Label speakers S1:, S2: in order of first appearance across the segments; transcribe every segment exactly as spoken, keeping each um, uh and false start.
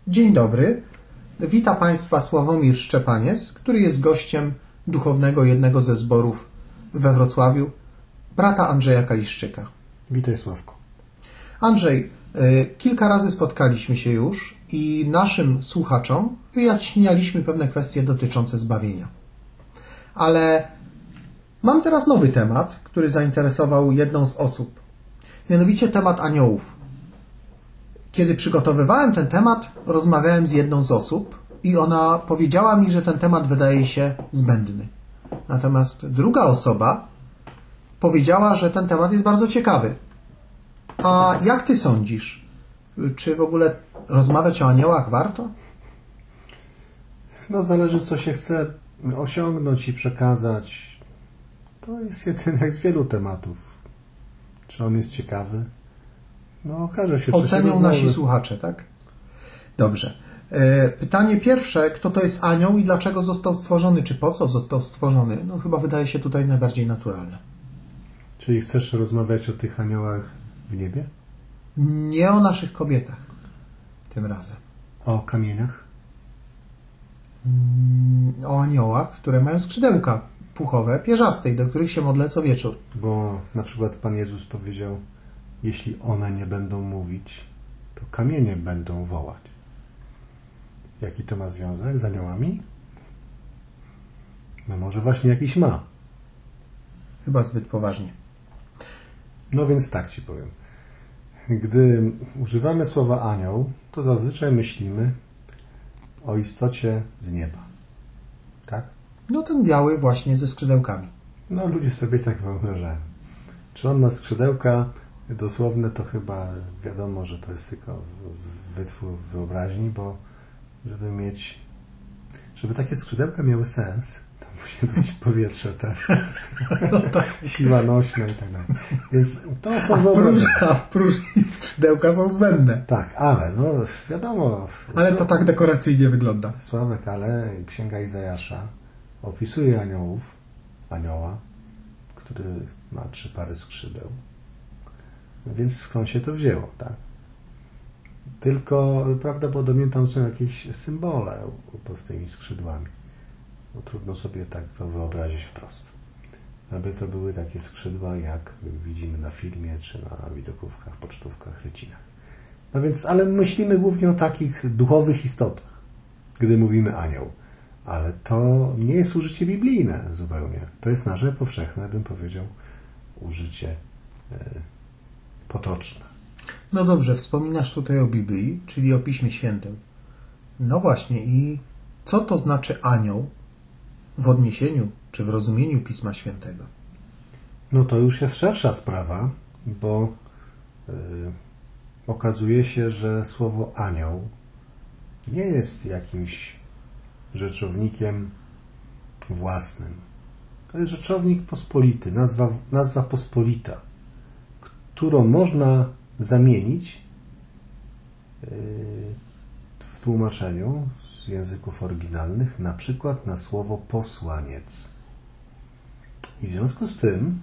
S1: Dzień dobry. Wita Państwa Sławomir Szczepaniec, który jest gościem duchownego jednego ze zborów we Wrocławiu, brata Andrzeja Kaliszczyka.
S2: Witaj, Sławku.
S1: Andrzej, kilka razy spotkaliśmy się już i naszym słuchaczom wyjaśnialiśmy pewne kwestie dotyczące zbawienia. Ale mam teraz nowy temat, który zainteresował jedną z osób. Mianowicie temat aniołów. Kiedy przygotowywałem ten temat, rozmawiałem z jedną z osób i ona powiedziała mi, że ten temat wydaje się zbędny. Natomiast druga osoba powiedziała, że ten temat jest bardzo ciekawy. A jak ty sądzisz? Czy w ogóle rozmawiać o aniołach warto?
S2: No zależy, co się chce osiągnąć i przekazać. To jest jeden z wielu tematów. Czy on jest ciekawy? No okaże się.
S1: Ocenią nasi słuchacze, tak? Dobrze. Pytanie pierwsze, kto to jest anioł i dlaczego został stworzony, czy po co został stworzony? No chyba wydaje się tutaj najbardziej naturalne.
S2: Czyli chcesz rozmawiać o tych aniołach w niebie?
S1: Nie o naszych kobietach tym razem.
S2: O kamieniach?
S1: O aniołach, które mają skrzydełka puchowe, pierzaste, do których się modlę co wieczór.
S2: Bo na przykład Pan Jezus powiedział, jeśli one nie będą mówić, to kamienie będą wołać. Jaki to ma związek z aniołami? No może właśnie jakiś ma.
S1: Chyba zbyt poważnie.
S2: No więc tak Ci powiem. Gdy używamy słowa anioł, to zazwyczaj myślimy o istocie z nieba. Tak?
S1: No ten biały właśnie ze skrzydełkami.
S2: No ludzie sobie tak wyobrażają. Czy on ma skrzydełka dosłowne, to chyba wiadomo, że to jest tylko wytwór wyobraźni, bo żeby mieć, żeby takie skrzydełka miały sens, to musi być powietrze, tak?
S1: No tak.
S2: Siła nośna i tak dalej. Więc to są
S1: a
S2: wyobrażenia.
S1: A próżni skrzydełka są zbędne.
S2: Tak, ale no wiadomo.
S1: Ale to tak dekoracyjnie wygląda.
S2: Sławek, ale Księga Izajasza opisuje aniołów, anioła, który ma trzy pary skrzydeł. Więc skąd się to wzięło, tak? Tylko prawdopodobnie tam są jakieś symbole pod tymi skrzydłami. No, trudno sobie tak to wyobrazić wprost. Aby to były takie skrzydła, jak widzimy na filmie, czy na widokówkach, pocztówkach, rycinach. No więc, ale myślimy głównie o takich duchowych istotach, gdy mówimy anioł. Ale to nie jest użycie biblijne zupełnie. To jest nasze powszechne, bym powiedział, użycie e, potoczne.
S1: No dobrze, wspominasz tutaj o Biblii, czyli o Piśmie Świętym. No właśnie, i co to znaczy anioł w odniesieniu czy w rozumieniu Pisma Świętego?
S2: No to już jest szersza sprawa, bo yy, okazuje się, że słowo anioł nie jest jakimś rzeczownikiem własnym. To jest rzeczownik pospolity, nazwa, nazwa pospolita, którą można zamienić yy, w tłumaczeniu z języków oryginalnych na przykład na słowo posłaniec. I w związku z tym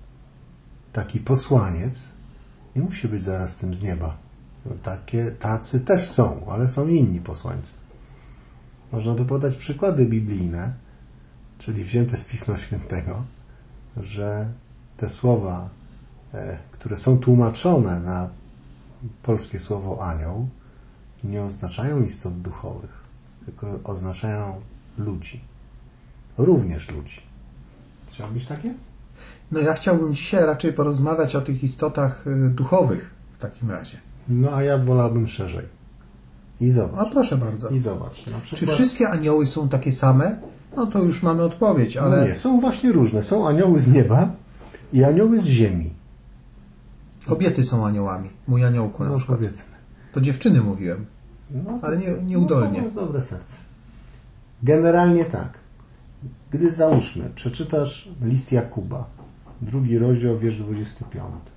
S2: taki posłaniec nie musi być zaraz tym z nieba. No, takie, tacy też są, ale są inni posłańcy. Można by podać przykłady biblijne, czyli wzięte z Pisma Świętego, że te słowa, e, które są tłumaczone na polskie słowo anioł, nie oznaczają istot duchowych, tylko oznaczają ludzi. Również ludzi. Chciałbyś takie?
S1: No ja chciałbym dzisiaj raczej porozmawiać o tych istotach duchowych w takim razie.
S2: No a ja wolałbym szerzej. I zobacz.
S1: A proszę bardzo.
S2: I zobacz. Na przykład...
S1: Czy wszystkie anioły są takie same? No to już mamy odpowiedź, ale...
S2: No nie, są właśnie różne. Są anioły z nieba i anioły z ziemi.
S1: Kobiety są aniołami. Mój aniołku na
S2: no,
S1: przykład.
S2: Powiedzmy.
S1: To dziewczyny mówiłem.
S2: No,
S1: ale nie, nieudolnie.
S2: No, dobre serce. Generalnie tak. Gdy załóżmy, przeczytasz list Jakuba, drugi rozdział, wiersz dwudziesty piąty,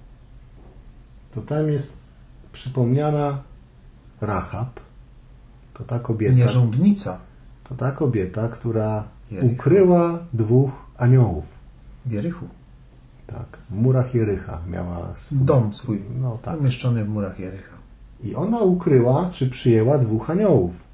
S2: to tam jest przypomniana Rahab, to ta kobieta,
S1: nierządnica.
S2: to ta kobieta, która
S1: Jericho.
S2: ukryła dwóch aniołów.
S1: W Jerichu.
S2: Tak, w murach Jericha miała swój
S1: Dom swój,
S2: no, tak.
S1: umieszczony w murach Jericha.
S2: I ona ukryła, czy przyjęła dwóch aniołów.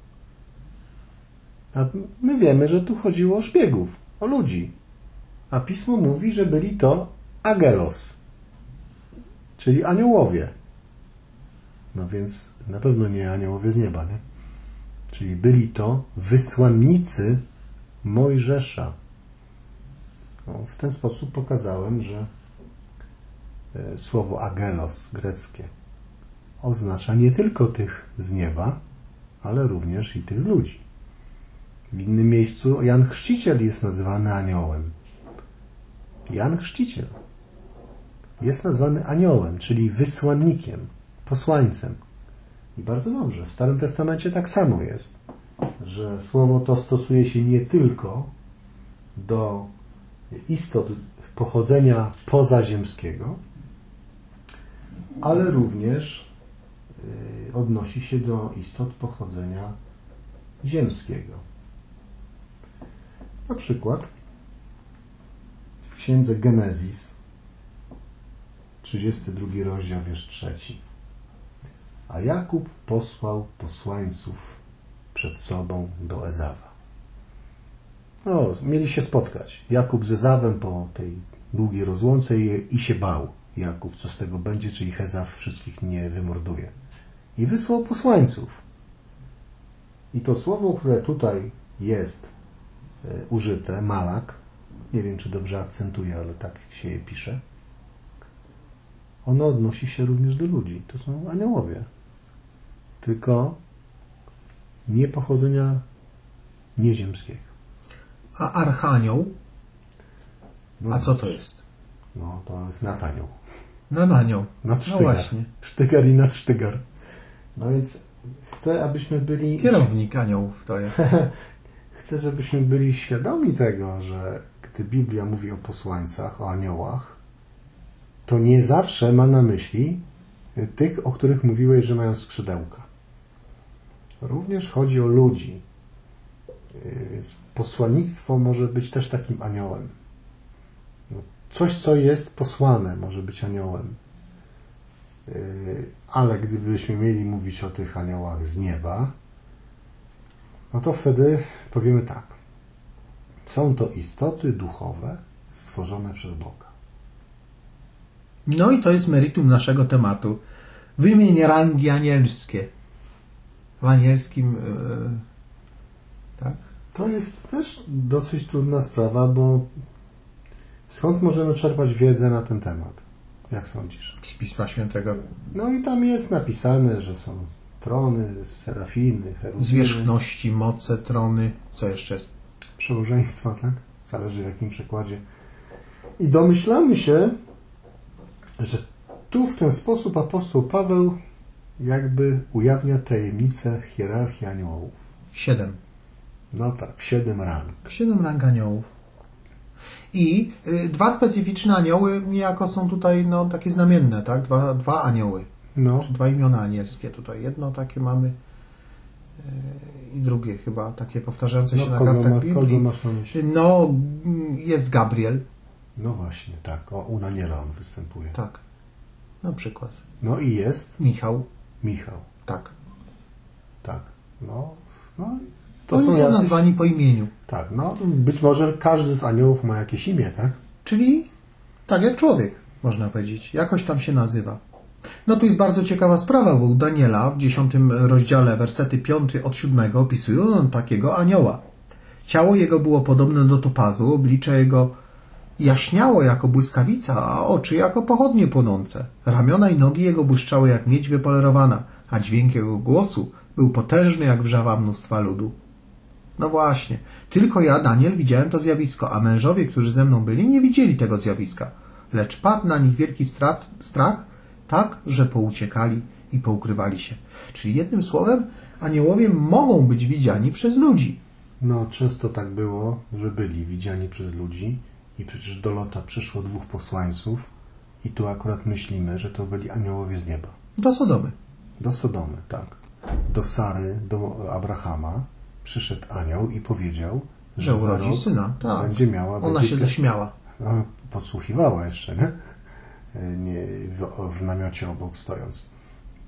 S2: A my wiemy, że tu chodziło o szpiegów, o ludzi. A Pismo mówi, że byli to angelos, czyli aniołowie. No więc na pewno nie aniołowie z nieba, nie? Czyli byli to wysłannicy Mojżesza. No, w ten sposób pokazałem, że słowo angelos greckie oznacza nie tylko tych z nieba, ale również i tych z ludzi. W innym miejscu Jan Chrzciciel jest nazywany aniołem. Jan Chrzciciel jest nazwany aniołem, czyli wysłannikiem, posłańcem. I bardzo dobrze. W Starym Testamencie tak samo jest, że słowo to stosuje się nie tylko do istot pochodzenia pozaziemskiego, ale również odnosi się do istot pochodzenia ziemskiego. Na przykład w księdze Genezis, trzydziesty drugi rozdział, wiersz trzeci. A Jakub posłał posłańców przed sobą do Ezawa. No, mieli się spotkać. Jakub z Ezawem po tej długiej rozłące i, i się bał. Jakub, co z tego będzie, czy ich Ezaw wszystkich nie wymorduje. I wysłał posłańców. I to słowo, które tutaj jest e, użyte, malak, nie wiem, czy dobrze akcentuję, ale tak się je pisze, ono odnosi się również do ludzi. To są aniołowie. Tylko nie pochodzenia nieziemskiego.
S1: A archanioł?
S2: No,
S1: A co to jest?
S2: No, to jest natanioł.
S1: Nadanioł.
S2: Nadsztygar.
S1: No właśnie.
S2: Sztygar i nadsztygar. No więc chcę, abyśmy byli...
S1: Kierownik aniołów to jest.
S2: Chcę, żebyśmy byli świadomi tego, że gdy Biblia mówi o posłańcach, o aniołach, to nie zawsze ma na myśli tych, o których mówiłeś, że mają skrzydełka. Również chodzi o ludzi. Więc posłannictwo może być też takim aniołem. Coś, co jest posłane, może być aniołem. Ale gdybyśmy mieli mówić o tych aniołach z nieba, no to wtedy powiemy tak. Są to istoty duchowe stworzone przez Boga.
S1: No i to jest meritum naszego tematu. Wymień rangi anielskie. W anielskim... Yy, tak?
S2: To jest też dosyć trudna sprawa, bo skąd możemy czerpać wiedzę na ten temat? Jak sądzisz?
S1: Z Pisma Świętego.
S2: No i tam jest napisane, że są trony, serafiny, cherubiny.
S1: Zwierzchności, moce, trony. Co jeszcze jest?
S2: Przełożeństwa, tak? Zależy w jakim przekładzie. I domyślamy się, że tu w ten sposób apostoł Paweł jakby ujawnia tajemnicę hierarchii aniołów.
S1: Siedem.
S2: No tak, siedem rang.
S1: Siedem rang aniołów. I y, dwa specyficzne anioły niejako są tutaj no, takie znamienne, tak? Dwa, dwa anioły.
S2: No.
S1: Czy dwa imiona anielskie tutaj. Jedno takie mamy y, i drugie chyba takie powtarzające się
S2: No,
S1: na
S2: kogo
S1: kartach
S2: ma,
S1: Biblii.
S2: kogo masz na myśli?
S1: No, jest Gabriel.
S2: No właśnie, tak. O, u Daniela on występuje.
S1: Tak. Na przykład.
S2: No i jest
S1: Michał.
S2: Michał.
S1: Tak.
S2: Tak. No, no to
S1: Oni
S2: są,
S1: są
S2: jacyś...
S1: nazwani po imieniu.
S2: Tak, no być może każdy z aniołów ma jakieś imię, tak?
S1: Czyli tak jak człowiek, można powiedzieć. Jakoś tam się nazywa. No tu jest bardzo ciekawa sprawa, bo u Daniela w dziesiątym rozdziale wersety piąty od siódmego opisują takiego anioła. Ciało jego było podobne do topazu, oblicze jego jaśniało jako błyskawica, a oczy jako pochodnie płonące. Ramiona i nogi jego błyszczały jak miedź wypolerowana, a dźwięk jego głosu był potężny jak wrzawa mnóstwa ludu. No właśnie, tylko ja, Daniel, widziałem to zjawisko, a mężowie, którzy ze mną byli, nie widzieli tego zjawiska. Lecz padł na nich wielki strat, strach, tak, że pouciekali i poukrywali się. Czyli jednym słowem, aniołowie mogą być widziani przez ludzi.
S2: No, często tak było, że byli widziani przez ludzi i przecież do Lota przyszło dwóch posłańców i tu akurat myślimy, że to byli aniołowie z nieba.
S1: Do Sodomy.
S2: Do Sodomy, tak. Do Sary, do Abrahama przyszedł anioł i powiedział, że,
S1: że urodzi syna. Tak.
S2: Będzie miała...
S1: Ona
S2: będzie...
S1: się zaśmiała.
S2: No, podsłuchiwała jeszcze, nie? nie w, w namiocie obok stojąc.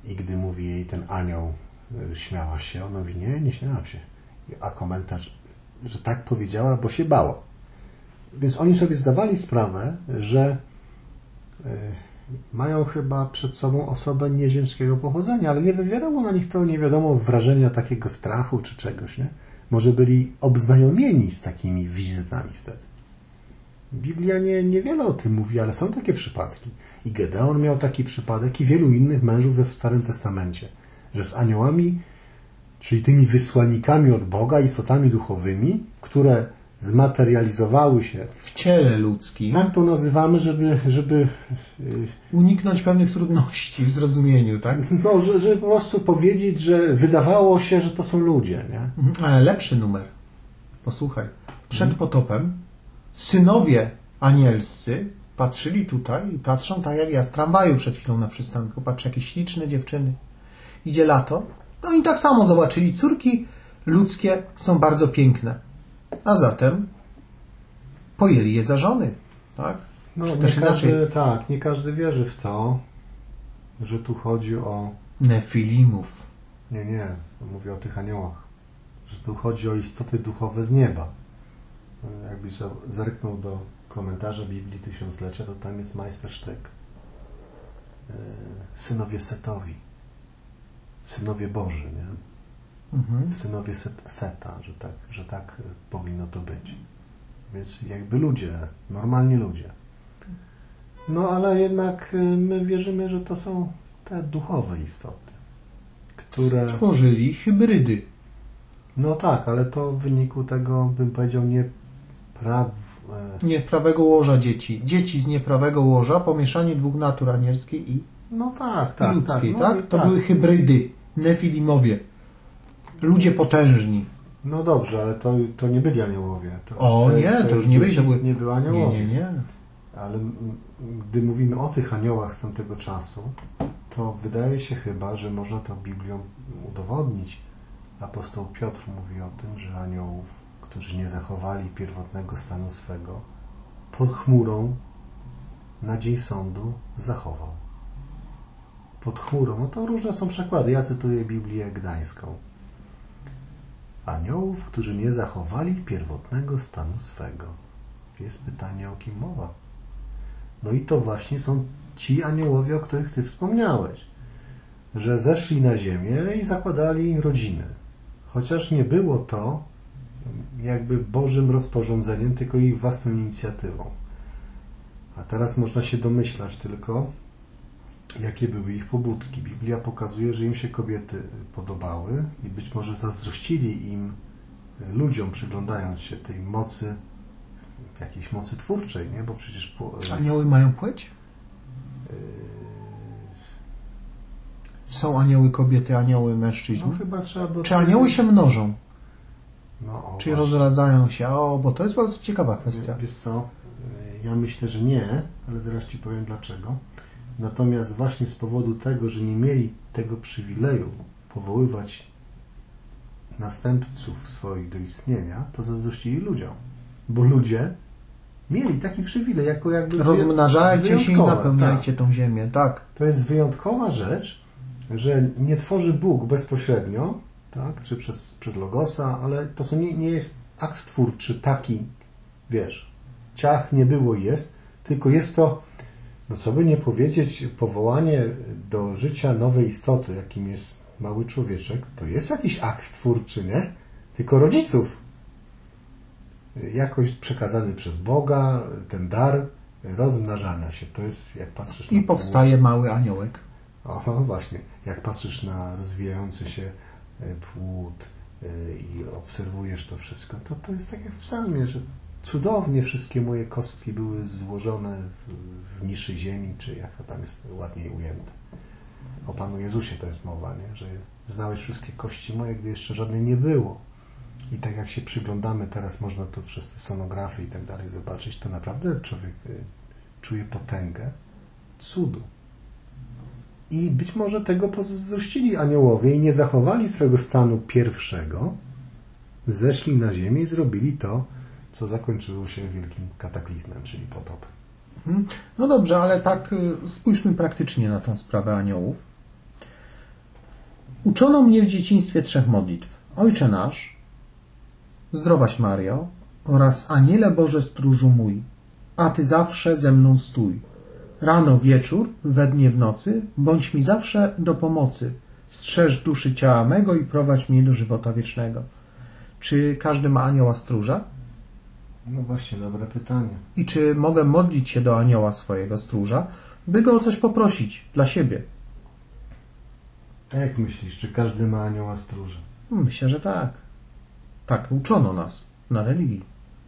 S2: I gdy mówi jej ten anioł, śmiałaś się? Ona mówi, nie, nie śmiałam się. A komentarz, że tak powiedziała, bo się bała. Więc oni sobie zdawali sprawę, że y, mają chyba przed sobą osobę nieziemskiego pochodzenia, ale nie wywierało na nich to nie wiadomo wrażenia takiego strachu czy czegoś, nie? Może byli obznajomieni z takimi wizytami wtedy. Biblia nie, niewiele o tym mówi, ale są takie przypadki. I Gedeon miał taki przypadek i wielu innych mężów w Starym Testamencie, że z aniołami, czyli tymi wysłannikami od Boga, istotami duchowymi, które zmaterializowały się
S1: w ciele ludzkim.
S2: Tak to nazywamy, żeby... żeby
S1: uniknąć pewnych trudności w zrozumieniu, tak?
S2: No, żeby, żeby po prostu powiedzieć, że wydawało się, że to są ludzie, nie?
S1: Ale lepszy numer. Posłuchaj. Przed potopem synowie anielscy patrzyli tutaj i patrzą tak jak ja z tramwaju przed chwilą na przystanku. Patrz, jakie śliczne dziewczyny. Idzie lato. No i tak samo zobaczyli. Córki ludzkie są bardzo piękne. A zatem pojęli je za żony. Tak?
S2: No, nie
S1: też
S2: każdy,
S1: inaczej.
S2: tak, nie każdy wierzy w to, że tu chodzi o...
S1: Nefilimów.
S2: Nie, nie. Mówię o tych aniołach. Że tu chodzi o istoty duchowe z nieba. Jakbyś zerknął do komentarza Biblii Tysiąclecia, to tam jest majstersztyk. Synowie Setowi. Synowie Boży, nie? Mhm. Synowie Seta, że tak, że tak powinno to być. Więc jakby ludzie, normalni ludzie. No ale jednak my wierzymy, że to są te duchowe istoty, które...
S1: Stworzyli hybrydy.
S2: No tak, ale to w wyniku tego, bym powiedział, nie praw...
S1: nieprawego łoża dzieci. Dzieci z nieprawego łoża, pomieszanie dwóch natur anielskiej i,
S2: no tak, tak,
S1: i ludzkiej.
S2: tak,
S1: tak?
S2: no
S1: To
S2: tak.
S1: były hybrydy, nefilimowie. Ludzie potężni.
S2: No dobrze, ale to, to nie byli aniołowie. To,
S1: o
S2: te,
S1: nie, to już nie byli. To były...
S2: nie były aniołowie.
S1: Nie, nie, nie.
S2: Ale gdy mówimy o tych aniołach z tamtego czasu, to wydaje się chyba, że można to Biblią udowodnić. Apostoł Piotr mówi o tym, że aniołów, którzy nie zachowali pierwotnego stanu swego, pod chmurą na dzień sądu zachował. Pod chmurą, no to różne są przekłady. Ja cytuję Biblię Gdańską. Aniołów, którzy nie zachowali pierwotnego stanu swego. Jest pytanie, o kim mowa. No i to właśnie są ci aniołowie, o których Ty wspomniałeś. Że zeszli na ziemię i zakładali rodziny. Chociaż nie było to jakby Bożym rozporządzeniem, tylko ich własną inicjatywą. A teraz można się domyślać tylko, jakie były ich pobudki. Biblia pokazuje, że im się kobiety podobały i być może zazdrościli im, ludziom, przyglądając się tej mocy, jakiejś mocy twórczej, nie? Bo przecież... Po,
S1: anioły mają płeć? Są anioły kobiety, anioły mężczyźni?
S2: No chyba trzeba by...
S1: Czy anioły się mnożą?
S2: No, o,
S1: Czy
S2: właśnie.
S1: rozradzają się? O, bo to jest bardzo ciekawa kwestia.
S2: Wiesz co? Ja myślę, że nie, ale zaraz Ci powiem dlaczego. Natomiast właśnie z powodu tego, że nie mieli tego przywileju powoływać następców swoich do istnienia, to zazdrościli ludziom. Bo ludzie mieli taki przywilej, jako jakby...
S1: Rozmnażajcie się i napełniajcie tak. tą ziemię, tak.
S2: To jest wyjątkowa rzecz, że nie tworzy Bóg bezpośrednio, tak, czy przez, przez Logosa, ale to są, nie, nie jest akt twórczy taki, wiesz, ciach nie było i jest, tylko jest to, no co by nie powiedzieć, powołanie do życia nowej istoty, jakim jest mały człowieczek, to jest jakiś akt twórczy, nie? Tylko rodziców. Jakoś przekazany przez Boga, ten dar rozmnażania się. To jest, jak patrzysz na...
S1: I powstaje płód, mały aniołek.
S2: Oho, właśnie. Jak patrzysz na rozwijający się płód i obserwujesz to wszystko, to to jest tak jak w psalmie, że cudownie wszystkie moje kostki były złożone w, w niszy ziemi, czy jak to tam jest ładniej ujęte. O Panu Jezusie to jest mowa, nie? Że znałeś wszystkie kości moje, gdy jeszcze żadnej nie było. I tak jak się przyglądamy, teraz można to przez te sonografy i tak dalej zobaczyć, to naprawdę człowiek czuje potęgę cudu. I być może tego pozazdrościli aniołowie i nie zachowali swego stanu pierwszego, zeszli na ziemię i zrobili to, co zakończyło się wielkim kataklizmem, czyli potopem.
S1: No dobrze, ale tak spójrzmy praktycznie na tą sprawę aniołów. Uczono mnie w dzieciństwie trzech modlitw. Ojcze nasz, zdrowaś Mario oraz Aniele Boże stróżu mój, a Ty zawsze ze mną stój. Rano, wieczór, we dnie, w nocy, bądź mi zawsze do pomocy. Strzeż duszy ciała mego i prowadź mnie do żywota wiecznego. Czy każdy ma anioła stróża?
S2: No właśnie, dobre pytanie.
S1: I czy mogę modlić się do anioła swojego stróża, by go o coś poprosić dla siebie?
S2: A jak myślisz, czy każdy ma anioła stróża?
S1: Myślę, że tak. Tak uczono nas na religii.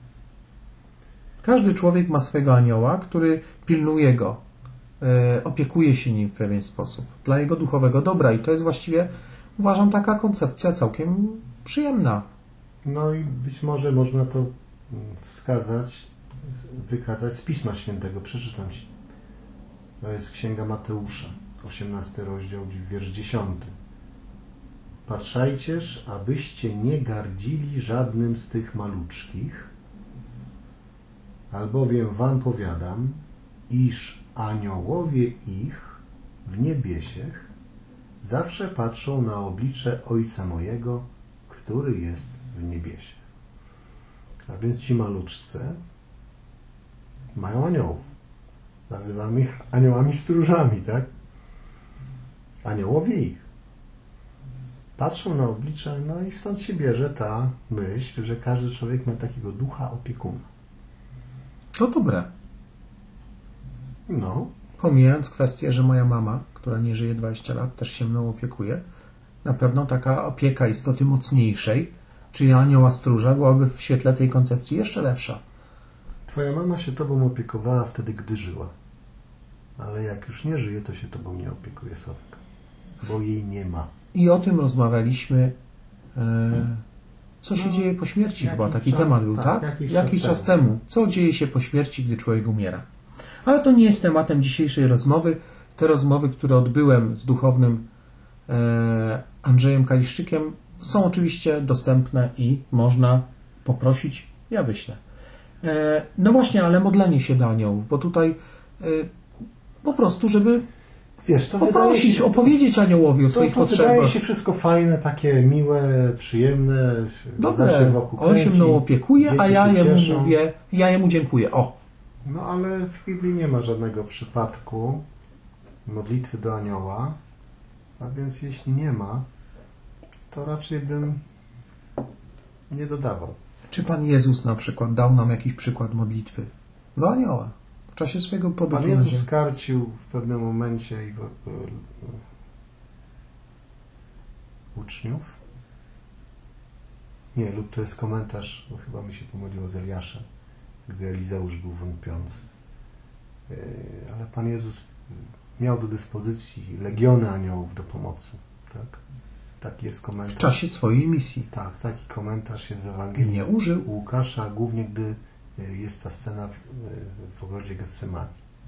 S1: Każdy człowiek ma swego anioła, który pilnuje go, e, opiekuje się nim w pewien sposób, dla jego duchowego dobra. I to jest właściwie, uważam, taka koncepcja całkiem przyjemna.
S2: No i być może można to wskazać, wykazać z Pisma Świętego. Przeczytam Ci. To jest Księga Mateusza, osiemnasty rozdział, wiersz dziesiąty. Patrzajcież, abyście nie gardzili żadnym z tych maluczkich, albowiem wam powiadam, iż aniołowie ich w niebiesiech zawsze patrzą na oblicze Ojca mojego, który jest w niebiesie. A więc ci maluczcy mają aniołów. Nazywamy ich aniołami stróżami, tak? Aniołowie ich patrzą na oblicze, no i stąd się bierze ta myśl, że każdy człowiek ma takiego ducha opiekuna.
S1: To dobre.
S2: No.
S1: Pomijając kwestię, że moja mama, która nie żyje dwadzieścia lat, też się mną opiekuje, na pewno taka opieka istoty mocniejszej, czyli anioła stróża, byłaby w świetle tej koncepcji jeszcze lepsza.
S2: Twoja mama się tobą opiekowała wtedy, gdy żyła. Ale jak już nie żyje, to się tobą nie opiekuje, Sławek. Bo jej nie ma.
S1: I o tym rozmawialiśmy, e, co się no, dzieje po śmierci chyba. Taki czas, temat był, tak? tak?
S2: Jakiś,
S1: jakiś czas, czas temu. temu. Co dzieje się po śmierci, gdy człowiek umiera. Ale to nie jest tematem dzisiejszej rozmowy. Te rozmowy, które odbyłem z duchownym e, Andrzejem Kaliszczykiem, są oczywiście dostępne i można poprosić. Ja wyślę. E, no właśnie, ale modlenie się do aniołów, bo tutaj e, po prostu, żeby
S2: Wiesz, to
S1: poprosić, się, opowiedzieć aniołowi o swoich
S2: to, to
S1: potrzebach.
S2: Wydaje się wszystko fajne, takie miłe, przyjemne.
S1: Dobre, on się mną opiekuje, a ja jemu cieszą. mówię, ja jemu dziękuję. O.
S2: No ale w Biblii nie ma żadnego przypadku modlitwy do anioła, a więc jeśli nie ma, to raczej bym nie dodawał.
S1: Czy Pan Jezus na przykład dał nam jakiś przykład modlitwy do anioła w czasie swojego pobytu?
S2: Pan Jezus skarcił w pewnym momencie i uczniów. Nie, lub to jest komentarz, bo chyba mi się pomyliło z Eliaszem, gdy Elizeusz był wątpiący. Ale Pan Jezus miał do dyspozycji legiony aniołów do pomocy. Tak? Taki jest komentarz.
S1: W czasie swojej misji.
S2: Tak, taki komentarz jest w Ewangelii.
S1: I nie użył.
S2: Łukasza, głównie gdy jest ta scena w, w ogrodzie Getsemani.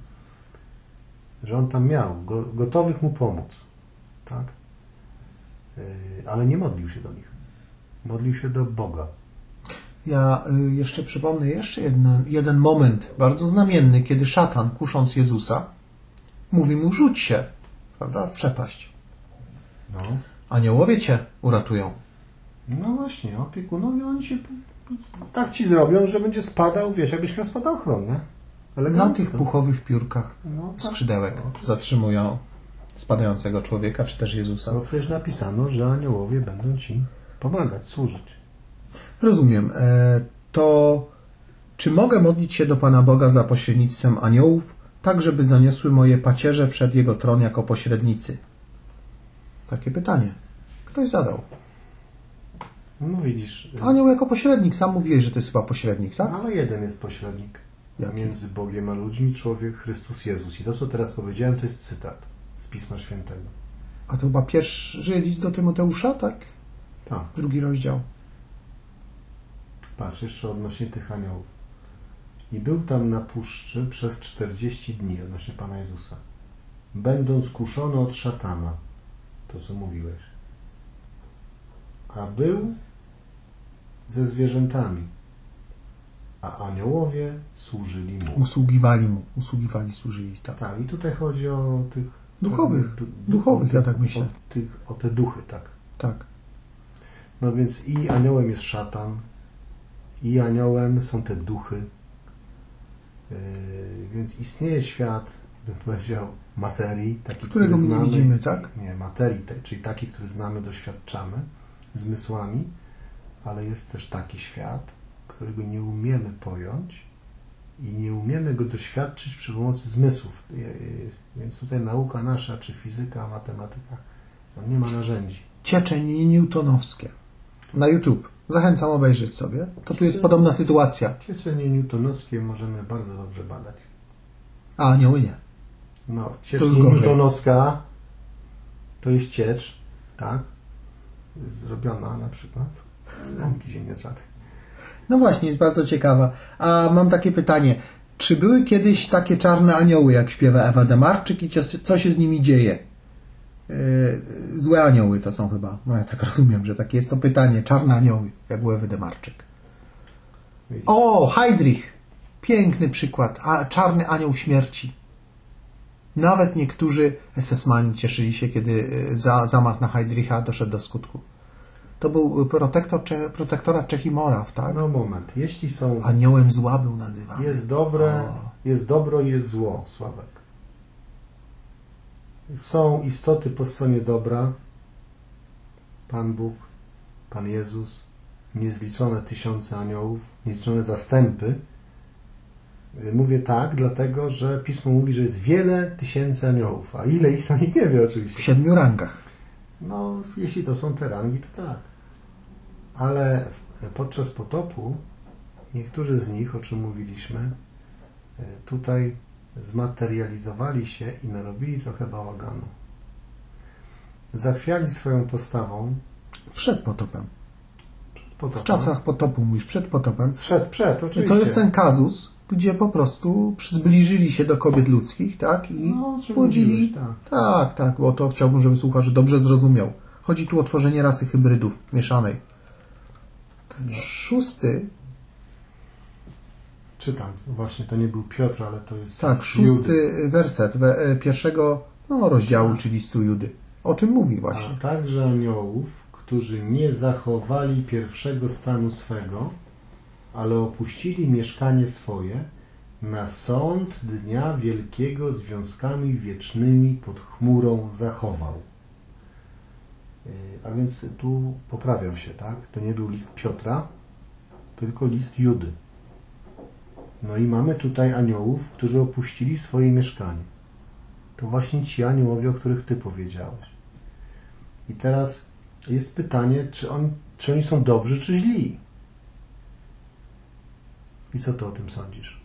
S2: Że on tam miał go, gotowych mu pomóc. Tak? Ale nie modlił się do nich. Modlił się do Boga.
S1: Ja jeszcze przypomnę jeszcze jeden, jeden moment bardzo znamienny, kiedy szatan, kusząc Jezusa, mówi mu, rzuć się, prawda, w przepaść.
S2: No.
S1: Aniołowie cię uratują.
S2: No właśnie, opiekunowie, oni się tak ci zrobią, że będzie spadał, wiesz, jakbyś miał spadochron, nie?
S1: Na tych puchowych piórkach
S2: no, tak.
S1: skrzydełek no, zatrzymują spadającego człowieka, czy też Jezusa.
S2: No przecież napisano, że aniołowie będą ci pomagać, służyć.
S1: Rozumiem. To czy mogę modlić się do Pana Boga za pośrednictwem aniołów, tak żeby zaniosły moje pacierze przed Jego tron jako pośrednicy? Takie pytanie. Ktoś zadał.
S2: No widzisz.
S1: Anioł jako pośrednik. Sam mówiłeś, że to jest chyba pośrednik, tak?
S2: Ale jeden jest pośrednik.
S1: Jaki?
S2: Między Bogiem a ludźmi, człowiek Chrystus Jezus. I to, co teraz powiedziałem, to jest cytat z Pisma Świętego.
S1: A to chyba pierwszy list do Tymoteusza, tak?
S2: Tak.
S1: Drugi rozdział.
S2: Patrz, jeszcze odnośnie tych aniołów. I był tam na puszczy przez czterdzieści dni, odnośnie Pana Jezusa, będąc kuszony od szatana, to co mówiłeś, a był ze zwierzętami, a aniołowie służyli mu.
S1: Usługiwali mu, usługiwali, służyli. Tak.
S2: Tak, i tutaj chodzi o tych
S1: Duchowych. Duchowych, ja tak myślę.
S2: O, tych, o te duchy, tak.
S1: Tak.
S2: No więc i aniołem jest szatan, i aniołem są te duchy. Yy, więc istnieje świat, bym powiedział, materii, taki,
S1: którego my nie
S2: znamy,
S1: widzimy, tak?
S2: Nie, materii, te, czyli taki, który znamy, doświadczamy zmysłami, ale jest też taki świat, którego nie umiemy pojąć i nie umiemy go doświadczyć przy pomocy zmysłów. Yy, yy, więc tutaj nauka nasza, czy fizyka, matematyka, no nie ma narzędzi.
S1: Cieczenie newtonowskie. Na YouTube. Zachęcam obejrzeć sobie. To tu jest podobna sytuacja.
S2: Cieczenie newtonowskie możemy bardzo dobrze badać.
S1: A anioły nie.
S2: No,
S1: To
S2: ciecz
S1: już gorzej.
S2: newtonowska to jest ciecz, tak? Zrobiona na przykład z łąki ziemniaczanej.
S1: No właśnie, jest bardzo ciekawa. A mam takie pytanie. Czy były kiedyś takie czarne anioły, jak śpiewa Ewa Demarczyk i co się z nimi dzieje? Yy, złe anioły to są chyba. No ja tak rozumiem, że takie jest to pytanie. Czarne anioły, jak u Ewy Demarczyk.
S2: Wiecie?
S1: O, Heydrich. Piękny przykład. A, czarny anioł śmierci. Nawet niektórzy esesmani cieszyli się, kiedy za, zamach na Heydricha doszedł do skutku. To był protektor, Cze, protektora Czech i Moraw, tak?
S2: No moment, jeśli są...
S1: Aniołem zła był nazywany.
S2: Jest dobre,
S1: O.
S2: jest dobro i jest zło, Sławek. Są istoty po stronie dobra. Pan Bóg, Pan Jezus, niezliczone tysiące aniołów, niezliczone zastępy. Mówię tak, dlatego, że Pismo mówi, że jest wiele tysięcy aniołów, a ile ich to nikt nie wie
S1: W
S2: oczywiście.
S1: siedmiu rangach.
S2: No, jeśli to są te rangi, to tak. Ale podczas potopu niektórzy z nich, o czym mówiliśmy, tutaj zmaterializowali się i narobili trochę bałaganu. Zachwiali swoją postawą.
S1: Przed potopem.
S2: Przed potopem.
S1: W czasach potopu mówisz, przed potopem.
S2: Przed, przed, oczywiście.
S1: To jest ten kazus, gdzie po prostu zbliżyli się do kobiet ludzkich, tak? I
S2: No,
S1: spłodzili.
S2: tak.
S1: Tak, tak, bo to chciałbym, żeby słuchacz dobrze zrozumiał. Chodzi tu o tworzenie rasy hybrydów mieszanej. Szósty,
S2: Czytam. Właśnie to nie był Piotr, ale to jest...
S1: tak,
S2: jest
S1: szósty
S2: Judy.
S1: werset we, pierwszego no, rozdziału, czy listu Judy. O tym mówi właśnie.
S2: A także aniołów, którzy nie zachowali pierwszego stanu swego, ale opuścili mieszkanie swoje, na sąd dnia wielkiego związkami wiecznymi pod chmurą zachował. A więc tu poprawiam się, tak? To nie był list Piotra, tylko list Judy. No i mamy tutaj aniołów, którzy opuścili swoje mieszkanie. To właśnie ci aniołowie, o których Ty powiedziałeś. I teraz jest pytanie, czy, on, czy oni są dobrzy, czy źli? I co Ty o tym sądzisz?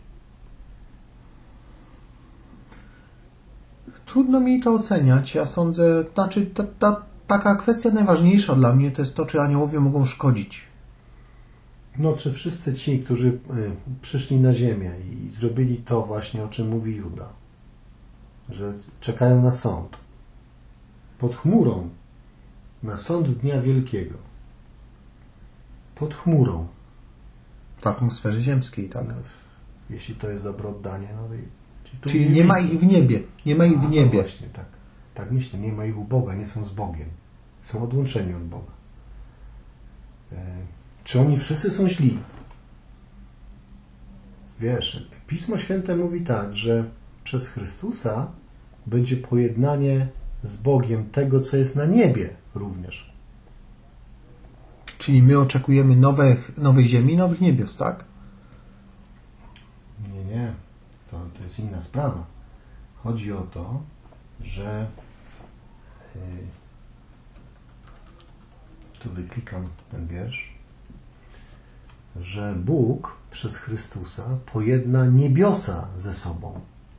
S1: Trudno mi to oceniać. Ja sądzę, znaczy ta, ta, taka kwestia najważniejsza dla mnie to jest to, czy aniołowie mogą szkodzić.
S2: No, czy wszyscy ci, którzy y, przyszli na ziemię i zrobili to właśnie, o czym mówi Juda, że czekają na sąd, pod chmurą, na sąd Dnia Wielkiego, pod chmurą.
S1: W atmosferze ziemskiej, tak.
S2: No, jeśli to jest dobre oddanie, no i... Czyli, tu
S1: Czyli nie ma ich w niebie. Nie ma ich w
S2: A,
S1: niebie.
S2: No właśnie, tak. Tak myślę, nie ma ich u Boga, nie są z Bogiem. Są odłączeni od Boga. E, czy oni wszyscy są źli? Wiesz, Pismo Święte mówi tak, że przez Chrystusa będzie pojednanie z Bogiem tego, co jest na niebie również.
S1: Czyli my oczekujemy nowych, nowej ziemi, nowych niebios, tak?
S2: Nie, nie. To, to jest inna sprawa. Chodzi o to, że yy, tu wyklikam ten wiersz, że Bóg przez Chrystusa pojedna niebiosa ze sobą.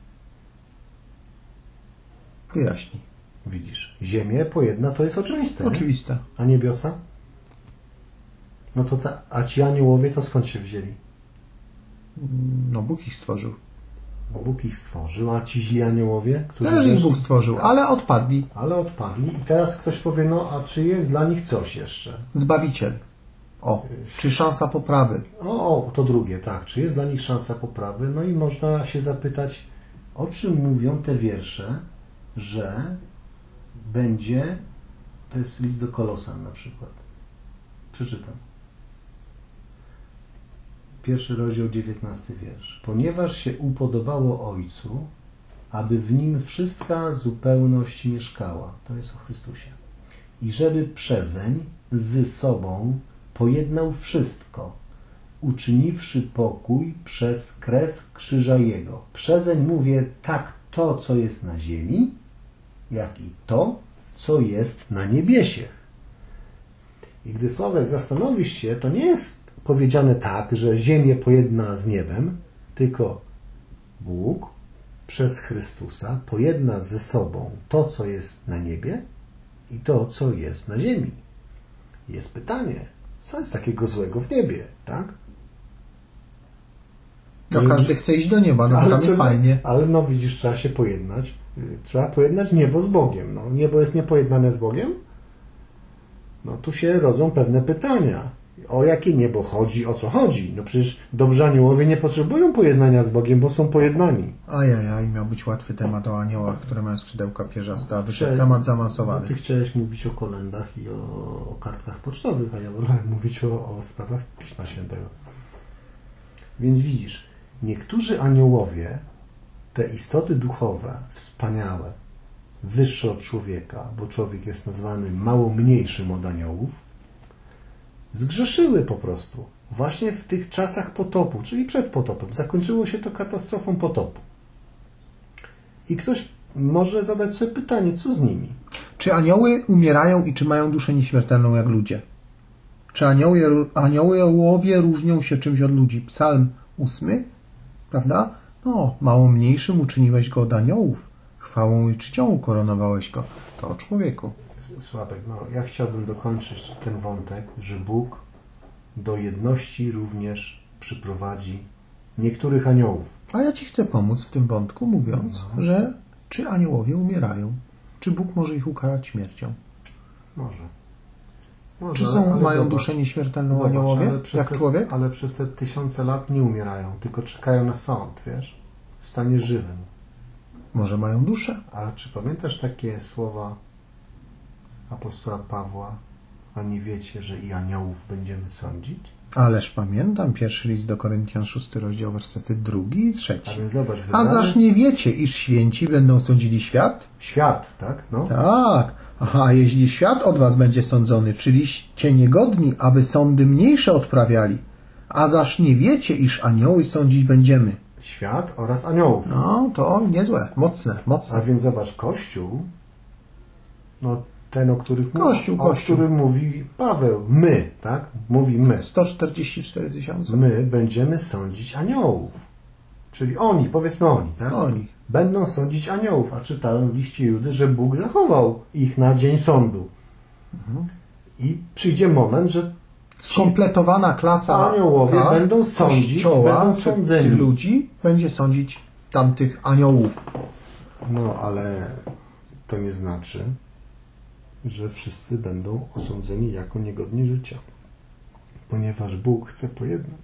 S1: Wyjaśnij.
S2: Widzisz, ziemię pojedna, to jest oczywiste.
S1: Oczywiste.
S2: Nie? A niebiosa? No to ta, a ci aniołowie to skąd się wzięli?
S1: No Bóg ich stworzył.
S2: Bo Bóg ich stworzył, a ci źli aniołowie, którzy
S1: Też ich
S2: zeszli-
S1: Bóg stworzył, ale odpadli.
S2: ale odpadli i teraz ktoś powie, no a czy jest dla nich coś jeszcze?
S1: Zbawiciel. O, czy szansa poprawy?
S2: O, o, to drugie, tak. Czy jest dla nich szansa poprawy? No i można się zapytać, o czym mówią te wiersze że będzie, to jest list do Kolosan na przykład. Przeczytam. Pierwszy rozdział, dziewiętnasty wiersz. Ponieważ się upodobało Ojcu, aby w Nim wszystka zupełność mieszkała. To jest o Chrystusie. I żeby przezeń z sobą pojednał wszystko, uczyniwszy pokój przez krew krzyża Jego. Przezeń mówię tak to, co jest na ziemi, jak i to, co jest na niebiesiech. I gdy, Sławek, zastanowisz się, to nie jest powiedziane tak, że ziemię pojedna z niebem, tylko Bóg przez Chrystusa pojedna ze sobą to, co jest na niebie i to, co jest na ziemi. Jest pytanie, co jest takiego złego w niebie, tak?
S1: No każdy chce iść do nieba, no ale tam jest fajnie.
S2: Ale no widzisz, trzeba się pojednać. Trzeba pojednać niebo z Bogiem. No, niebo jest niepojednane z Bogiem? No tu się rodzą pewne pytania. O jakie niebo chodzi? O co chodzi? No przecież dobrzy aniołowie nie potrzebują pojednania z Bogiem, bo są pojednani.
S1: Ajajaj, miał być łatwy temat o aniołach, które mają skrzydełka pierzaste, a wyszedł
S2: Chciałem,
S1: temat zaawansowany.
S2: Ty chciałeś mówić o kolędach i o, o kartkach pocztowych, a ja wolałem mówić o, o sprawach Pisma Świętego. Więc widzisz, niektórzy aniołowie, te istoty duchowe, wspaniałe, wyższe od człowieka, bo człowiek jest nazwany mało mniejszym od aniołów, zgrzeszyły po prostu. Właśnie w tych czasach potopu, czyli przed potopem. Zakończyło się to katastrofą potopu. I ktoś może zadać sobie pytanie, co z nimi?
S1: Czy anioły umierają i czy mają duszę nieśmiertelną jak ludzie? Czy anioły, aniołowie różnią się czymś od ludzi? Psalm ósmy, prawda? No, mało mniejszym uczyniłeś go od aniołów. Chwałą i czcią ukoronowałeś go. To o człowieku.
S2: Sławek, no ja chciałbym dokończyć ten wątek, że Bóg do jedności również przyprowadzi niektórych aniołów.
S1: A ja Ci chcę pomóc w tym wątku, mówiąc, no. że czy aniołowie umierają? Czy Bóg może ich ukarać śmiercią?
S2: Może. Może
S1: czy są,
S2: ale
S1: mają
S2: zobacz,
S1: duszę nieśmiertelną
S2: zobacz,
S1: aniołowie, jak
S2: te,
S1: człowiek?
S2: Ale przez te tysiące lat nie umierają, tylko czekają na sąd, wiesz? W stanie żywym.
S1: Może mają duszę?
S2: Ale czy pamiętasz takie słowa apostoła Pawła? A nie wiecie, że i aniołów będziemy sądzić?
S1: Ależ pamiętam, pierwszy list do Koryntian, szósty rozdział, wersety drugi i trzeci.
S2: A, zobacz,
S1: A
S2: wybrany...
S1: zaż nie wiecie, iż święci będą sądzili świat?
S2: Świat, tak? No.
S1: Tak. A jeśli świat od was będzie sądzony, czyliście niegodni, aby sądy mniejsze odprawiali. A zaż nie wiecie, iż anioły sądzić będziemy.
S2: Świat oraz aniołów.
S1: No, to niezłe, mocne, mocne.
S2: A więc zobacz, Kościół, no ten, o, których
S1: Kościół,
S2: mówi, o
S1: Kościół.
S2: którym mówi Paweł, my, tak? Mówi my.
S1: sto czterdzieści cztery tysiące.
S2: My będziemy sądzić aniołów. Czyli oni, powiedzmy oni, tak?
S1: Oni.
S2: Będą sądzić aniołów. A czytałem w liście Judy, że Bóg zachował ich na dzień sądu. Mhm. I przyjdzie moment, że
S1: skompletowana klasa
S2: aniołowie
S1: ta,
S2: będą sądzić,
S1: kościoła,
S2: będą sądzeni.
S1: Tych ludzi będzie sądzić tamtych aniołów.
S2: No, ale to nie znaczy, że wszyscy będą osądzeni jako niegodni życia. Ponieważ Bóg chce pojednać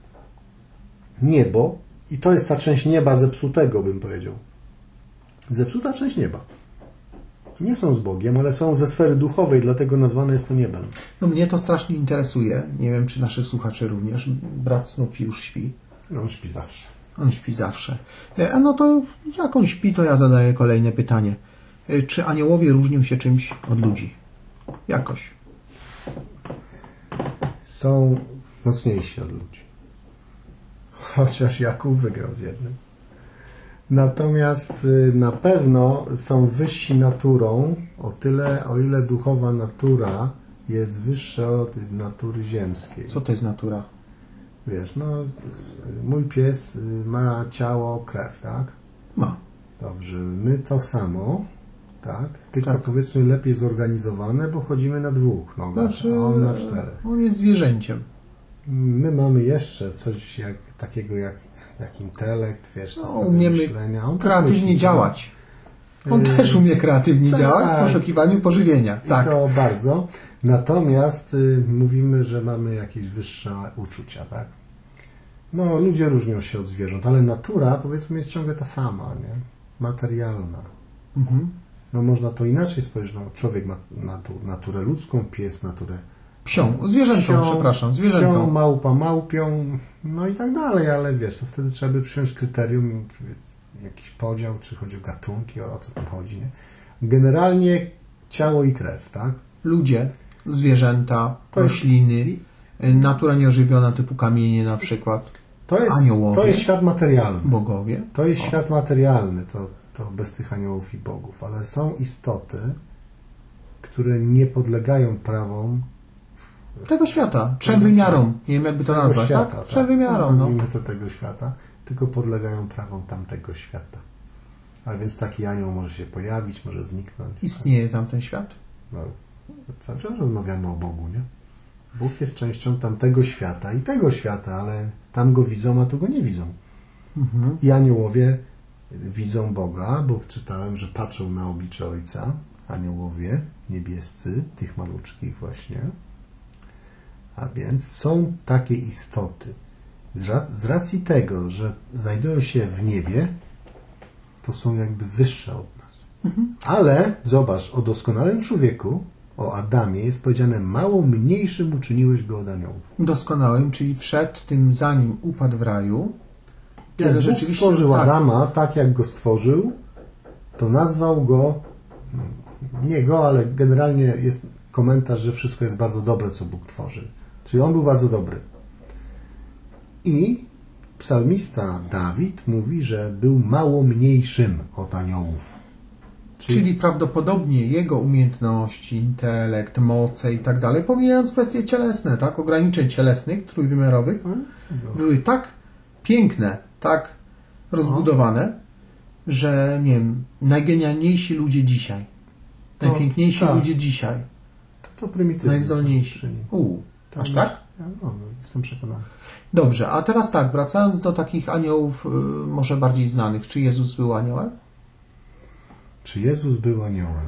S2: niebo, i to jest ta część nieba zepsutego, bym powiedział. Zepsuta część nieba. Nie są z Bogiem, ale są ze sfery duchowej, dlatego nazwane jest to niebem.
S1: No mnie to strasznie interesuje. Nie wiem, czy naszych słuchaczy również. Brat Snoopy już śpi.
S2: No, on śpi zawsze.
S1: On śpi zawsze. A no to jak on śpi, to ja zadaję kolejne pytanie. Czy aniołowie różnią się czymś od ludzi? Jakoś.
S2: Są mocniejsi od ludzi. Chociaż Jakub wygrał z jednym. Natomiast na pewno są wyżsi naturą o tyle, o ile duchowa natura jest wyższa od natury ziemskiej.
S1: Co to jest natura?
S2: Wiesz, no mój pies ma ciało, krew, tak?
S1: Ma.
S2: Dobrze, my to samo, tak? Tylko
S1: tak.
S2: powiedzmy lepiej zorganizowane, bo chodzimy na dwóch nogach,
S1: znaczy,
S2: a on na czterech.
S1: On jest zwierzęciem.
S2: My mamy jeszcze coś jak, takiego jak, jak intelekt, wiesz,
S1: no, umiemy
S2: myślenia. On
S1: kreatywnie
S2: myśli,
S1: działać. On yy, też umie kreatywnie tak, działać w poszukiwaniu pożywienia.
S2: I
S1: tak.
S2: to bardzo. Natomiast y, mówimy, że mamy jakieś wyższe uczucia, tak? No, ludzie różnią się od zwierząt, ale natura, powiedzmy, jest ciągle ta sama, nie? Materialna.
S1: Mhm.
S2: No można to inaczej spojrzeć. No, człowiek ma natu- naturę ludzką, pies naturę
S1: Psią, zwierzęcą,
S2: psią,
S1: przepraszam, zwierzęcą.
S2: Psią, małpa małpią, no i tak dalej, ale wiesz, to wtedy trzeba by przyjąć kryterium, jakiś podział, czy chodzi o gatunki, o co tam chodzi, nie? Generalnie ciało i krew, tak?
S1: Ludzie, zwierzęta,
S2: To jest-
S1: rośliny, natura nieożywiona typu kamienie na przykład,
S2: To jest,
S1: Aniołowie.
S2: to jest świat materialny.
S1: bogowie.
S2: To jest
S1: O.
S2: świat materialny, to, to bez tych aniołów i bogów, ale są istoty, które nie podlegają prawom
S1: Tego świata, trzem wymiarom, nie wiem jakby to
S2: tego
S1: nazwać,
S2: świata.
S1: tak? Trzem wymiarom, no.
S2: Nazwijmy to tego świata, tylko podlegają prawom tamtego świata. A więc taki anioł może się pojawić, może zniknąć.
S1: Istnieje tam ten świat?
S2: No, cały czas rozmawiamy o Bogu, nie? Bóg jest częścią tamtego świata i tego świata, ale tam go widzą, a tu go nie widzą.
S1: Mhm.
S2: I aniołowie widzą Boga, bo czytałem, że patrzą na oblicze Ojca, aniołowie niebiescy, tych maluczkich właśnie. A więc są takie istoty. Z racji tego, że znajdują się w niebie, to są jakby wyższe od nas.
S1: Mhm.
S2: Ale, zobacz, o doskonałym człowieku, o Adamie jest powiedziane, mało mniejszym uczyniłeś go od aniołów.
S1: Doskonałym, czyli przed tym, zanim upadł w raju,
S2: Jak
S1: kiedy
S2: Bóg
S1: rzeczywiście
S2: stworzył
S1: tak,
S2: Adama tak, jak go stworzył, to nazwał go, nie go, ale generalnie jest komentarz, że wszystko jest bardzo dobre, co Bóg tworzy. Czyli on był bardzo dobry. I psalmista Dawid mówi, że był mało mniejszym od aniołów.
S1: czyli prawdopodobnie jego umiejętności, intelekt, moce i tak dalej, pomijając kwestie cielesne, tak, ograniczeń cielesnych, trójwymiarowych, były tak piękne, tak rozbudowane, że nie wiem, najgenialniejsi ludzie dzisiaj,
S2: To-
S1: najpiękniejsi
S2: tak.
S1: ludzie dzisiaj,
S2: To prymitywne.
S1: najzdolniejsi.
S2: są przy nim.
S1: U,
S2: Tam
S1: aż
S2: jest-
S1: tak?
S2: Ja, no, jestem przekonany.
S1: Dobrze, a teraz tak, wracając do takich aniołów y, może bardziej znanych, czy Jezus był aniołem?
S2: Czy Jezus był aniołem?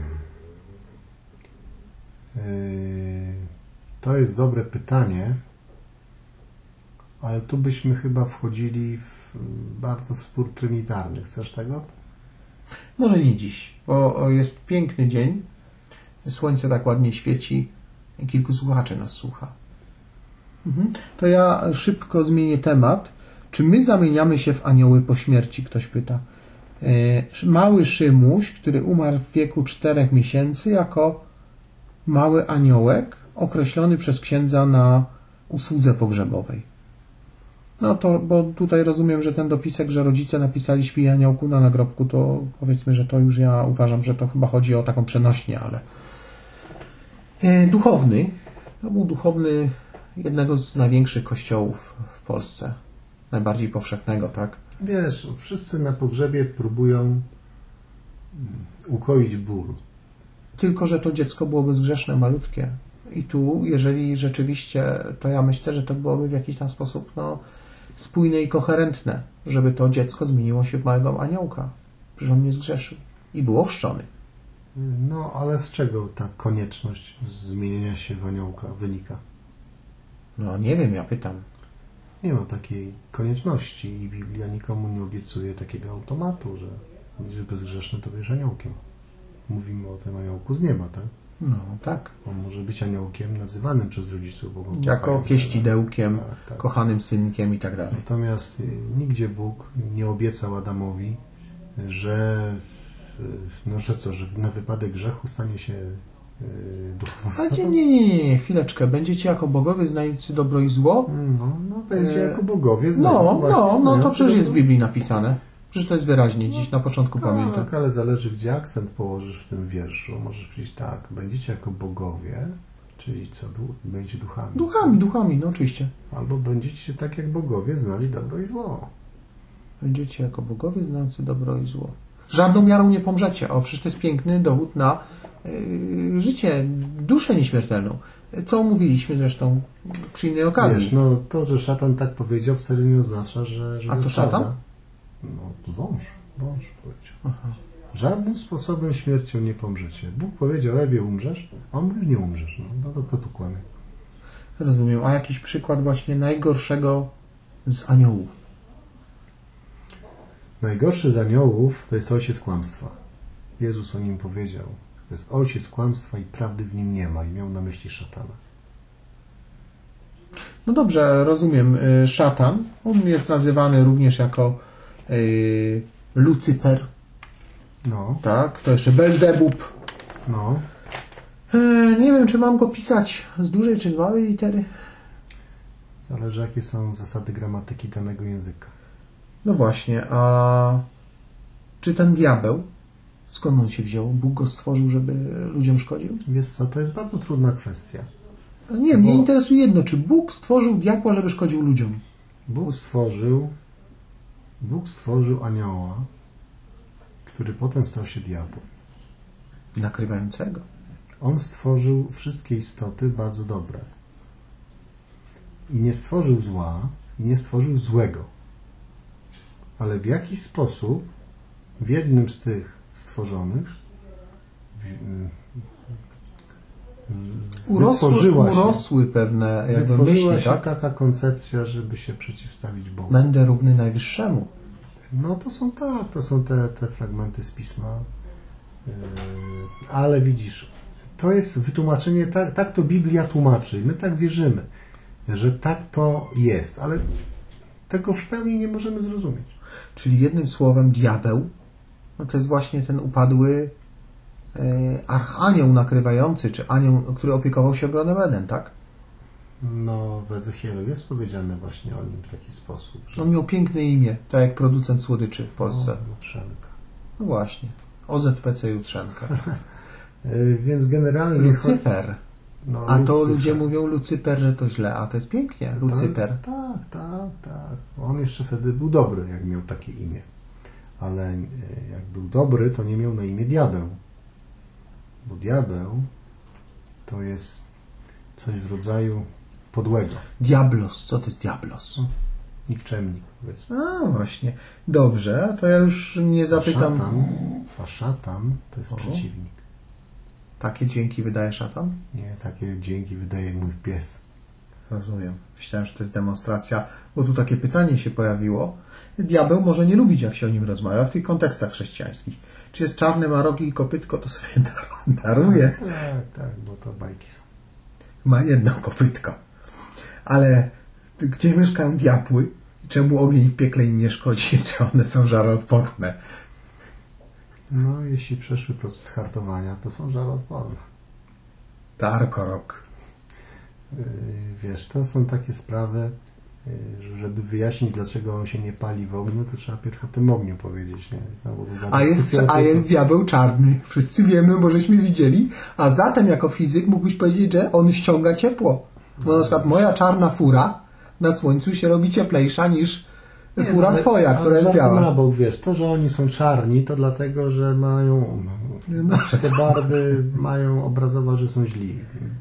S2: Yy, To jest dobre pytanie, ale tu byśmy chyba wchodzili w, bardzo w spór trinitarny. Chcesz tego?
S1: Może nie dziś, bo o, jest piękny dzień, słońce tak ładnie świeci i kilku słuchaczy nas słucha. Mhm. To ja szybko zmienię temat. Czy my zamieniamy się w anioły po śmierci? Ktoś pyta. E, Mały Szymuś, który umarł w wieku czterech miesięcy jako mały aniołek określony przez księdza na usłudze pogrzebowej. No to, bo tutaj rozumiem, że ten dopisek, że rodzice napisali śpi aniołku na nagrobku, to powiedzmy, że to już ja uważam, że to chyba chodzi o taką przenośnię, ale e, duchowny, to był duchowny jednego z największych kościołów w Polsce, najbardziej powszechnego, tak?
S2: Wiesz, wszyscy na pogrzebie próbują mm, ukoić ból.
S1: Tylko że to dziecko było bezgrzeszne, malutkie. I tu, jeżeli rzeczywiście, to ja myślę, że to byłoby w jakiś tam sposób no, spójne i koherentne, żeby to dziecko zmieniło się w małego aniołka. Że on nie zgrzeszył. I był ochrzczony.
S2: No, ale z czego ta konieczność zmienienia się w aniołka wynika?
S1: No nie wiem, ja pytam.
S2: Nie ma takiej konieczności i Biblia nikomu nie obiecuje takiego automatu, że będziesz bezgrzeszny, to będziesz aniołkiem. Mówimy o tym aniołku z nieba, tak?
S1: No tak.
S2: On może być aniołkiem nazywanym przez rodziców, bo go
S1: Jako
S2: kochają.
S1: pieścidełkiem,
S2: Tak, tak.
S1: kochanym synkiem i tak dalej.
S2: Natomiast y, nigdzie Bóg nie obiecał Adamowi, że, y, no, że co, że na wypadek grzechu stanie się y, duchową
S1: Ale nie,
S2: istotą?
S1: nie, nie, nie, nie, chwileczkę. Będziecie jako bogowie znający dobro i zło?
S2: No, no będzie
S1: E,
S2: jako bogowie znają.
S1: No,
S2: właśnie
S1: no, no
S2: znają
S1: to przecież
S2: tego
S1: jest w
S2: Boga.
S1: Biblii napisane. Że to jest wyraźnie dziś, na początku pamiętam.
S2: Tak, ale zależy, gdzie akcent położysz w tym wierszu. Możesz powiedzieć tak, będziecie jako bogowie, czyli co, du- będziecie duchami.
S1: Duchami, duchami, no oczywiście.
S2: Albo będziecie tak jak bogowie znali dobro i zło.
S1: Będziecie jako bogowie znający dobro i zło. Żadną miarą nie pomrzecie. O, przecież to jest piękny dowód na yy, życie, duszę nieśmiertelną. Co mówiliśmy zresztą przy innej okazji.
S2: Wiesz, no to, że szatan tak powiedział, wcale nie oznacza, że, że
S1: A to
S2: jest
S1: szatan?
S2: prawda. No, wąż, wąż powiedział.
S1: Aha.
S2: Żadnym sposobem śmiercią nie pomrzecie. Bóg powiedział, Ewie, umrzesz? A on mówi, nie umrzesz. No, no to kto tu kłamie?
S1: Rozumiem. A jakiś przykład właśnie najgorszego z aniołów?
S2: Najgorszy z aniołów to jest ojciec kłamstwa. Jezus o nim powiedział, to jest ojciec kłamstwa i prawdy w nim nie ma, i miał na myśli szatana.
S1: No dobrze, rozumiem. Szatan, on jest nazywany również jako yy, Lucyper.
S2: No.
S1: Tak, to jeszcze Belzebub.
S2: No.
S1: Yy, nie wiem, czy mam go pisać z dużej czy z małej litery.
S2: Zależy, jakie są zasady gramatyki danego języka.
S1: No właśnie, a czy ten diabeł, skąd on się wziął? Bóg go stworzył, żeby ludziom szkodził?
S2: Wiesz co, to jest bardzo trudna kwestia.
S1: Nie, mnie interesuje jedno, czy Bóg stworzył diabła, żeby szkodził ludziom?
S2: Bóg stworzył Bóg stworzył anioła, który potem stał się diabłem.
S1: Nakrywającego.
S2: On stworzył wszystkie istoty bardzo dobre. I nie stworzył zła, i nie stworzył złego. Ale w jakiś sposób w jednym z tych stworzonych
S1: urosły,
S2: wytworzyła
S1: urosły
S2: się,
S1: pewne jakby
S2: wytworzyła
S1: myśli,
S2: się
S1: tak?
S2: taka koncepcja, żeby się przeciwstawić Bogu.
S1: Będę równy Najwyższemu.
S2: No to są tak, to są te, te fragmenty z Pisma. Yy, ale widzisz, to jest wytłumaczenie, tak, tak to Biblia tłumaczy. My tak wierzymy, że tak to jest, ale tego w pełni nie możemy zrozumieć.
S1: Czyli jednym słowem diabeł, no to jest właśnie ten upadły e, archanioł nakrywający, czy anioł, który opiekował się ogronem Eden, tak?
S2: No, w Ezechielu jest powiedziane właśnie o nim w taki sposób, że...
S1: On miał piękne imię, tak jak producent słodyczy w Polsce.
S2: O, Jutrzenka.
S1: No właśnie. O Z P C Jutrzenka.
S2: Yy, więc generalnie...
S1: Lucyfer.
S2: No,
S1: a to
S2: Lucyfer.
S1: ludzie mówią Lucyper, że to źle, a to jest pięknie. Lucyper.
S2: Tak, tak, tak. On jeszcze wtedy był dobry, jak miał takie imię. Ale jak był dobry, to nie miał na imię diabeł. Bo diabeł to jest coś w rodzaju podłego.
S1: Diablos. Co to jest diablos?
S2: Nikczemnik, powiedzmy.
S1: A, właśnie. Dobrze, to ja już nie zapytam.
S2: A szatan, a szatan to jest
S1: O.
S2: przeciwnik.
S1: Takie dźwięki wydaje szatan?
S2: Nie, takie dźwięki wydaje mój pies.
S1: Rozumiem. Myślałem, że to jest demonstracja, bo tu takie pytanie się pojawiło. Diabeł może nie lubić, jak się o nim rozmawia w tych kontekstach chrześcijańskich. Czy jest czarny, ma rogi i kopytko, to sobie dar- daruje.
S2: Tak, tak, bo to bajki są.
S1: Ma jedno kopytko. Ale gdzie mieszkają diabły? Czemu ogień w piekle im nie szkodzi? Czy one są żaroodporne?
S2: No, jeśli przeszły proces hartowania, to są żaroodporne.
S1: Tarkorok.
S2: Yy, Wiesz, to są takie sprawy, yy, żeby wyjaśnić, dlaczego on się nie pali w ogniu, to trzeba pierw o tym ogniu powiedzieć. Nie? Znowu długa
S1: A jest,
S2: dyskusja o
S1: a
S2: tym.
S1: jest diabeł czarny. Wszyscy wiemy, bo żeśmy widzieli. A zatem jako fizyk mógłbyś powiedzieć, że on ściąga ciepło. Bo na przykład moja czarna fura na słońcu się robi cieplejsza niż
S2: Nie,
S1: fura
S2: ale-
S1: twoja,
S2: ale
S1: która jest
S2: żarty
S1: biała.
S2: na bok, wiesz, to, że oni są czarni, to dlatego, że mają
S1: No.
S2: te barwy mają obrazować, że są źli.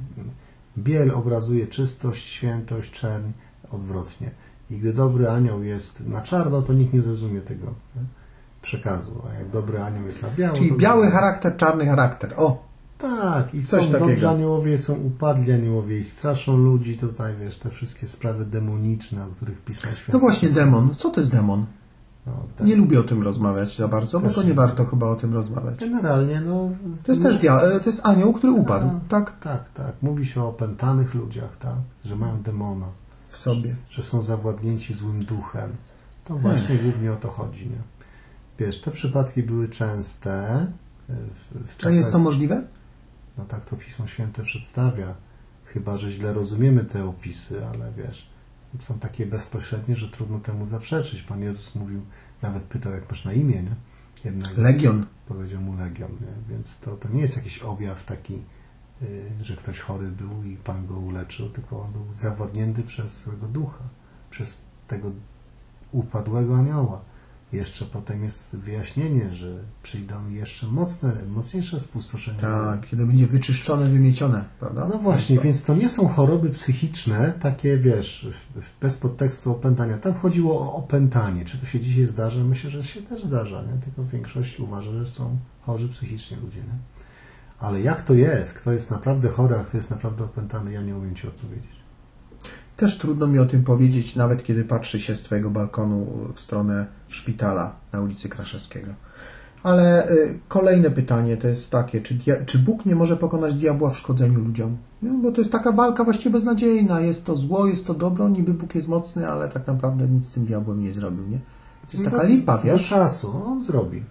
S2: Biel obrazuje czystość, świętość, czerń, odwrotnie. I gdy dobry anioł jest na czarno, to nikt nie zrozumie tego nie? przekazu. A jak dobry anioł jest na biało...
S1: Czyli
S2: to
S1: biały
S2: zrozumie.
S1: charakter, czarny charakter. O,
S2: Tak, i
S1: Coś
S2: są
S1: takiego.
S2: dobrzy aniołowie, są upadli aniołowie i straszą ludzi tutaj, wiesz, te wszystkie sprawy demoniczne, o których pisał Święty.
S1: no właśnie demon. Co to jest demon?
S2: No, tak.
S1: Nie lubię o tym rozmawiać za bardzo, bo
S2: Też
S1: to nie
S2: nie.
S1: warto chyba o tym rozmawiać.
S2: Generalnie, no...
S1: To jest też dia- to jest anioł, który upadł, tak?
S2: Tak, tak. Mówi się o opętanych ludziach, tak? Że mają demona,
S1: W sobie.
S2: że są zawładnięci złym duchem. To właśnie głównie o to chodzi, nie? Wiesz, te przypadki były częste. W, w
S1: A
S2: czasach,
S1: jest to możliwe?
S2: No tak to Pismo Święte przedstawia. Chyba że źle rozumiemy te opisy, ale wiesz, są takie bezpośrednie, że trudno temu zaprzeczyć. Pan Jezus mówił, nawet pytał, jak masz na imię, nie? Jednak
S1: Legion.
S2: powiedział mu Legion, nie? Więc to, to nie jest jakiś objaw taki, yy, że ktoś chory był i Pan go uleczył, tylko on był zawładnięty przez złego ducha, przez tego upadłego anioła. Jeszcze potem jest wyjaśnienie, że przyjdą jeszcze mocne, mocniejsze spustoszenia.
S1: Tak, kiedy będzie wyczyszczone, wymiecione, prawda?
S2: No właśnie, więc to nie są choroby psychiczne, takie, wiesz, bez podtekstu opętania. Tam chodziło o opętanie. Czy to się dzisiaj zdarza? Myślę, że się też zdarza, nie? Tylko większość uważa, że są chorzy psychicznie ludzie, nie? Ale jak to jest? Kto jest naprawdę chory, a kto jest naprawdę opętany? Ja nie umiem Ci odpowiedzieć.
S1: Też trudno mi o tym powiedzieć, nawet kiedy patrzy się z Twojego balkonu w stronę szpitala na ulicy Kraszewskiego. Ale y, kolejne pytanie to jest takie, czy, dia- czy Bóg nie może pokonać diabła w szkodzeniu ludziom? No, bo to jest taka walka właściwie beznadziejna. Jest to zło, jest to dobro, niby Bóg jest mocny, ale tak naprawdę nic z tym diabłem nie zrobił, nie? To jest taka lipa,
S2: Do
S1: wiesz?
S2: czasu on zrobi.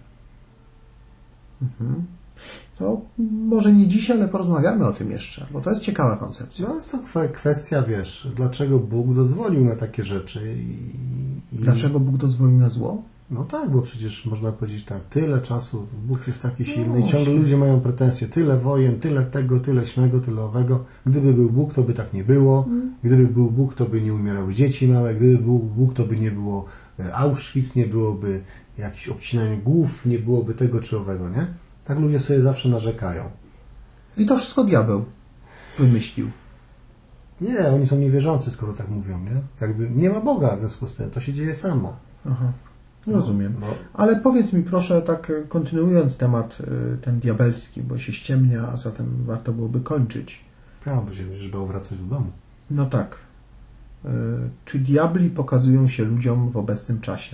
S1: Mhm. To może nie dzisiaj, ale porozmawiamy o tym jeszcze, bo to jest ciekawa koncepcja.
S2: No jest to kwe- kwestia, wiesz, dlaczego Bóg dozwolił na takie rzeczy i... i...
S1: Dlaczego Bóg dozwolił na zło?
S2: No tak, bo przecież można powiedzieć tak, tyle czasu, Bóg jest taki silny
S1: No
S2: i ciągle
S1: właśnie.
S2: ludzie mają pretensje, tyle wojen, tyle tego, tyle śmego, tyle owego. Gdyby był Bóg, to by tak nie było. Gdyby był Bóg, to by nie umierały dzieci małe. Gdyby był Bóg, to by nie było Auschwitz, nie byłoby jakichś obcinania głów, nie byłoby tego czy owego, nie? Tak ludzie sobie zawsze narzekają.
S1: I to wszystko diabeł wymyślił.
S2: Nie, oni są niewierzący, skoro tak mówią, nie? Jakby nie ma Boga w związku z tym, to się dzieje samo.
S1: Aha. Rozumiem.
S2: No,
S1: Ale powiedz mi proszę, tak kontynuując temat y, ten diabelski, bo się ściemnia, a zatem warto byłoby kończyć.
S2: ja bo się będziesz bał wracać do domu.
S1: No tak. Y, czy diabli pokazują się ludziom w obecnym czasie?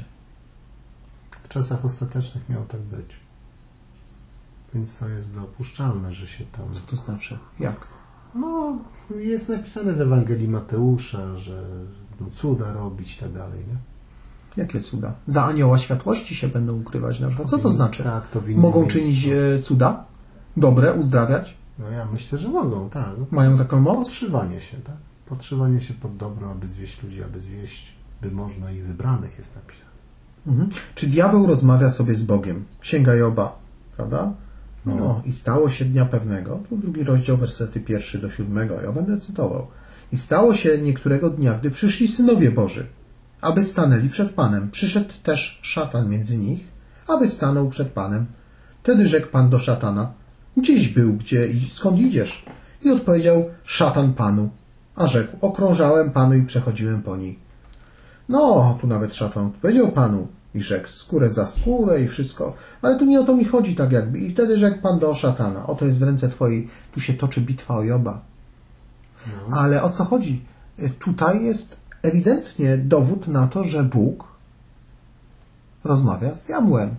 S2: W czasach ostatecznych miało tak być. Więc to jest dopuszczalne, że się tam...
S1: Co to znaczy? Jak?
S2: No, jest napisane w Ewangelii Mateusza, że będą cuda robić i tak dalej, nie?
S1: Jakie cuda? Za anioła światłości się będą ukrywać na przykład. Co to znaczy?
S2: Tak, to w innym
S1: Mogą
S2: miejscu.
S1: czynić e, cuda? Dobre, uzdrawiać?
S2: No ja myślę, że mogą, tak.
S1: Mają taką moc?
S2: Podszywanie się, tak? Podszywanie się pod dobro, aby zwieść ludzi, aby zwieść, by można i wybranych jest napisane.
S1: Mhm. Czy diabeł rozmawia sobie z Bogiem? Księga Joba, prawda? No,
S2: No.
S1: i stało się dnia pewnego, tu drugi rozdział, wersety pierwszy do siódmego, ja będę cytował. I stało się niektórego dnia, gdy przyszli synowie Boży, aby stanęli przed Panem. Przyszedł też szatan między nich, aby stanął przed Panem. Wtedy rzekł Pan do szatana, gdzieś był, gdzie i skąd idziesz? I odpowiedział, szatan Panu. A rzekł, okrążałem Panu i przechodziłem po niej. No, tu nawet szatan odpowiedział Panu i rzekł, skórę za skórę i wszystko. Ale tu nie o to mi chodzi tak jakby. I wtedy rzekł Pan do szatana, oto jest w ręce Twojej, tu się toczy bitwa o Joba.
S2: No.
S1: Ale o co chodzi? Tutaj jest ewidentnie dowód na to, że Bóg rozmawia z diabłem.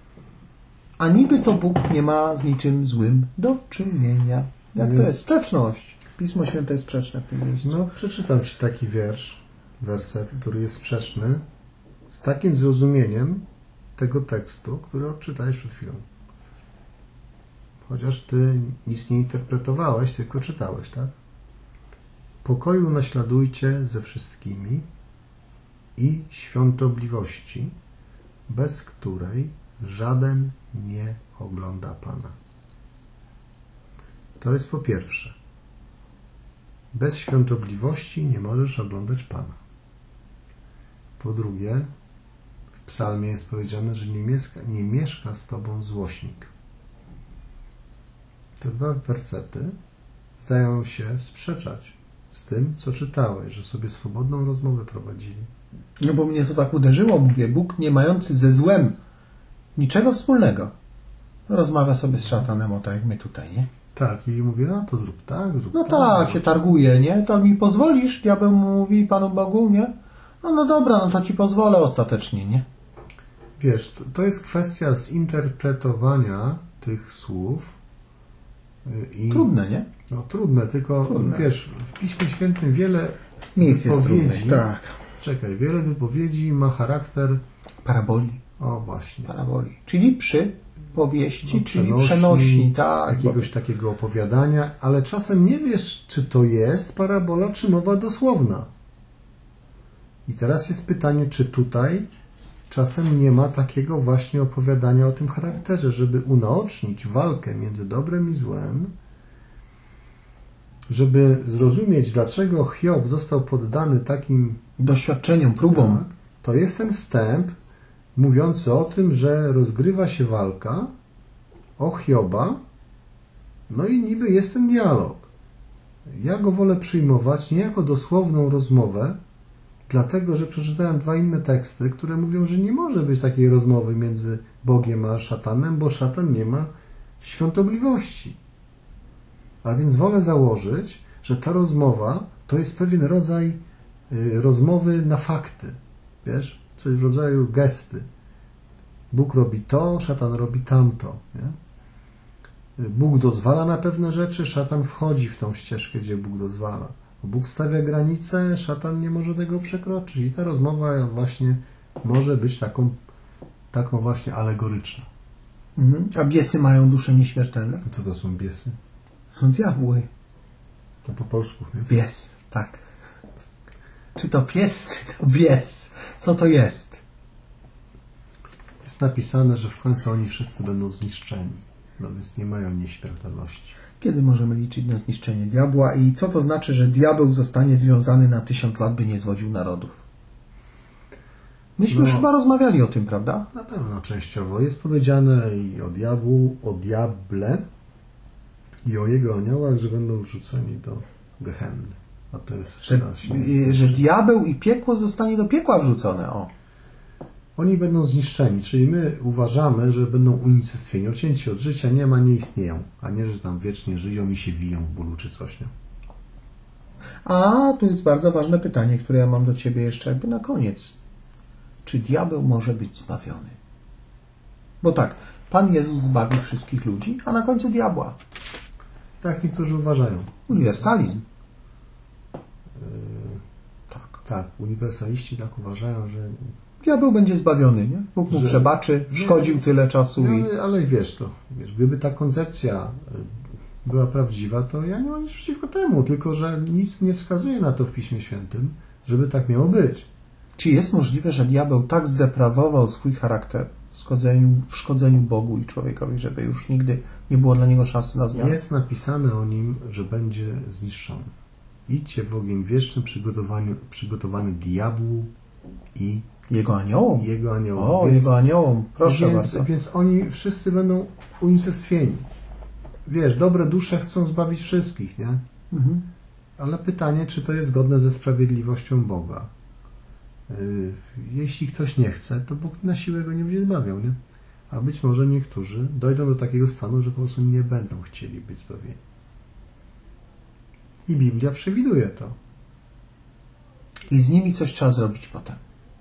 S1: A niby to Bóg nie ma z niczym złym do czynienia. Jak to
S2: Więc-
S1: jest? Sprzeczność. Pismo Święte jest sprzeczne w tym miejscu.
S2: No, przeczytam Ci taki wiersz, werset, który jest sprzeczny z takim zrozumieniem tego tekstu, który odczytałeś przed chwilą. Chociaż Ty nic nie interpretowałeś, tylko czytałeś, tak? Pokoju naśladujcie ze wszystkimi i świątobliwości, bez której żaden nie ogląda Pana. To jest po pierwsze. Bez świątobliwości nie możesz oglądać Pana. Po drugie, w psalmie jest powiedziane, że nie mieszka, nie mieszka z Tobą złośnik. Te dwa wersety zdają się sprzeczać z tym, co czytałeś, że sobie swobodną rozmowę prowadzili.
S1: No bo mnie to tak uderzyło, mówię, Bóg nie mający ze złem niczego wspólnego. Rozmawia sobie z szatanem, o tak jak my tutaj, nie?
S2: Tak, i mówię, no to zrób tak, zrób
S1: No
S2: tak.
S1: tak,
S2: zrób
S1: się targuje, nie? To mi pozwolisz? Diabeł mu mówi Panu Bogu, nie? No, no dobra, no to ci pozwolę ostatecznie, nie?
S2: Wiesz, to, to jest kwestia zinterpretowania tych słów. y, I,
S1: Trudne, nie?
S2: No trudne, tylko
S1: Trudne.
S2: wiesz, w Piśmie Świętym wiele
S1: Miejsc jest
S2: wypowiedzi,
S1: trudnych, tak.
S2: czekaj, wiele wypowiedzi ma charakter,
S1: Paraboli,
S2: o właśnie,
S1: paraboli. Czyli przypowieści,
S2: No,
S1: czyli
S2: przenośni,
S1: przenośni, tak.
S2: jakiegoś takiego opowiadania, ale czasem nie wiesz, czy to jest parabola, czy mowa dosłowna. I teraz jest pytanie, czy tutaj czasem nie ma takiego właśnie opowiadania o tym charakterze, żeby unaocznić walkę między dobrem i złem, żeby zrozumieć, dlaczego Hiob został poddany takim
S1: Doświadczeniom, próbom.
S2: tak, to jest ten wstęp mówiący o tym, że rozgrywa się walka o Hioba, no i niby jest ten dialog. Ja go wolę przyjmować nie jako dosłowną rozmowę, dlatego, że przeczytałem dwa inne teksty, które mówią, że nie może być takiej rozmowy między Bogiem a szatanem, bo szatan nie ma świątobliwości. A więc wolę założyć, że ta rozmowa to jest pewien rodzaj y, rozmowy na fakty. Wiesz? Coś w rodzaju gesty. Bóg robi to, szatan robi tamto. Nie? Bóg dozwala na pewne rzeczy, szatan wchodzi w tą ścieżkę, gdzie Bóg dozwala. Bóg stawia granice, szatan nie może tego przekroczyć. I ta rozmowa właśnie może być taką, taką właśnie alegoryczną.
S1: Mhm. A biesy mają dusze nieśmiertelne?
S2: Co to są biesy?
S1: No, diabły.
S2: To po polsku, nie?
S1: Bies, tak. Czy to pies, czy to bies? Co to jest?
S2: Jest napisane, że w końcu oni wszyscy będą zniszczeni. No więc nie mają nieśmiertelności.
S1: Kiedy możemy liczyć na zniszczenie diabła i co to znaczy, że diabeł zostanie związany na tysiąc lat, by nie zwodził narodów? Myśmy
S2: No,
S1: już chyba rozmawiali o tym, prawda?
S2: Na pewno częściowo. Jest powiedziane i o diabłu, o diable i o jego aniołach, że będą wrzuceni do Gehenny. A to jest
S1: Że, y, że diabeł i piekło zostanie do piekła wrzucone. O.
S2: Oni będą zniszczeni, czyli my uważamy, że będą unicestwieni, odcięci od życia, nie ma, nie istnieją, a nie, że tam wiecznie żyją i się wiją w bólu czy coś, nie?
S1: A tu jest bardzo ważne pytanie, które ja mam do Ciebie jeszcze jakby na koniec. Czy diabeł może być zbawiony? Bo tak, Pan Jezus zbawi wszystkich ludzi, a na końcu diabła.
S2: Tak niektórzy uważają.
S1: Uniwersalizm.
S2: Yy, tak, tak, uniwersaliści tak uważają, że
S1: Diabeł będzie zbawiony, nie? Bóg mu
S2: że,
S1: przebaczy, szkodził
S2: nie,
S1: tyle czasu.
S2: No,
S1: i...
S2: ale, ale wiesz to, wiesz, gdyby ta koncepcja była prawdziwa, to ja nie mam nic przeciwko temu, tylko że nic nie wskazuje na to w Piśmie Świętym, żeby tak miało być.
S1: Czy jest możliwe, że diabeł tak zdeprawował swój charakter w szkodzeniu, w szkodzeniu Bogu i człowiekowi, żeby już nigdy nie było dla niego szansy na zmianę?
S2: Jest napisane o nim, że będzie zniszczony. Idźcie w ogień wieczny przygotowany, przygotowany diabłu i
S1: Jego aniołom?
S2: jego aniołom.
S1: O,
S2: więc,
S1: jego aniołom, proszę
S2: więc,
S1: bardzo.
S2: Więc oni wszyscy będą unicestwieni. Wiesz, dobre dusze chcą zbawić wszystkich, nie?
S1: Mhm.
S2: Ale pytanie, czy to jest zgodne ze sprawiedliwością Boga? Yy, jeśli ktoś nie chce, to Bóg na siłę go nie będzie zbawiał, nie? A być może niektórzy dojdą do takiego stanu, że po prostu nie będą chcieli być zbawieni. I Biblia przewiduje to.
S1: I z nimi coś trzeba zrobić potem.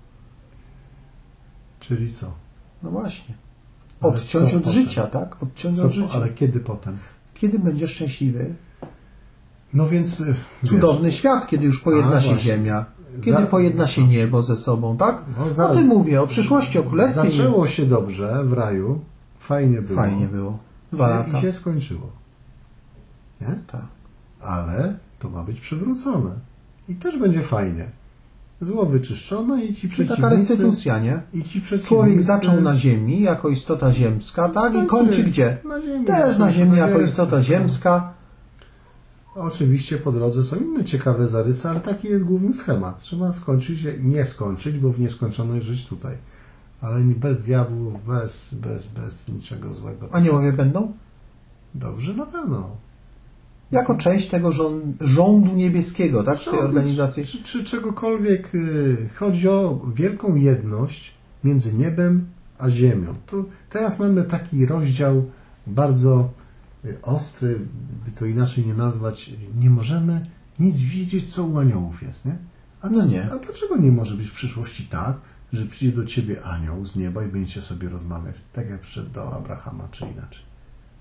S2: Czyli co?
S1: No właśnie.
S2: Ale
S1: Odciąć
S2: co
S1: od
S2: potem?
S1: życia, tak? Odciąć
S2: Co,
S1: od życia.
S2: ale kiedy potem?
S1: Kiedy będziesz szczęśliwy?
S2: No więc...
S1: Cudowny
S2: wiesz,
S1: świat, kiedy już pojedna
S2: A,
S1: się
S2: właśnie.
S1: ziemia. Kiedy
S2: Za-
S1: pojedna się niebo ze sobą, tak?
S2: No, za-
S1: O tym mówię, o przyszłości, o królestwie.
S2: Zaczęło się dobrze w raju. Fajnie było.
S1: Fajnie było. Dwa
S2: I-
S1: lata.
S2: I się skończyło. Nie?
S1: Tak.
S2: Ale to ma być przywrócone. I też będzie fajnie. Zło wyczyszczone i ci
S1: Czyli
S2: przeciwnicy...
S1: taka restytucja, nie?
S2: I ci przeciwnicy...
S1: Człowiek zaczął na ziemi jako istota ziemska, tak? I
S2: Skończy
S1: kończy gdzie?
S2: Na ziemi.
S1: Też na ziemi jako
S2: Jest.
S1: istota ziemska.
S2: Oczywiście po drodze są inne ciekawe zarysy, ale taki jest główny schemat. Trzeba skończyć, nie skończyć, bo w nieskończoność żyć tutaj. Ale bez diabłów, bez, bez, bez niczego złego.
S1: Aniołowie będą?
S2: Dobrze, na pewno.
S1: Jako część tego rząd, rządu niebieskiego, tak? Tej organizacji.
S2: Czy, czy czegokolwiek y, chodzi o wielką jedność między niebem a ziemią. To teraz mamy taki rozdział bardzo y, ostry, by to inaczej nie nazwać. Nie możemy nic widzieć, co u aniołów jest, nie? A,
S1: No
S2: co,
S1: nie.
S2: a dlaczego nie może być w przyszłości tak, że przyjdzie do ciebie anioł z nieba i będziecie sobie rozmawiać, tak jak przyszedł do Abrahama, czy inaczej?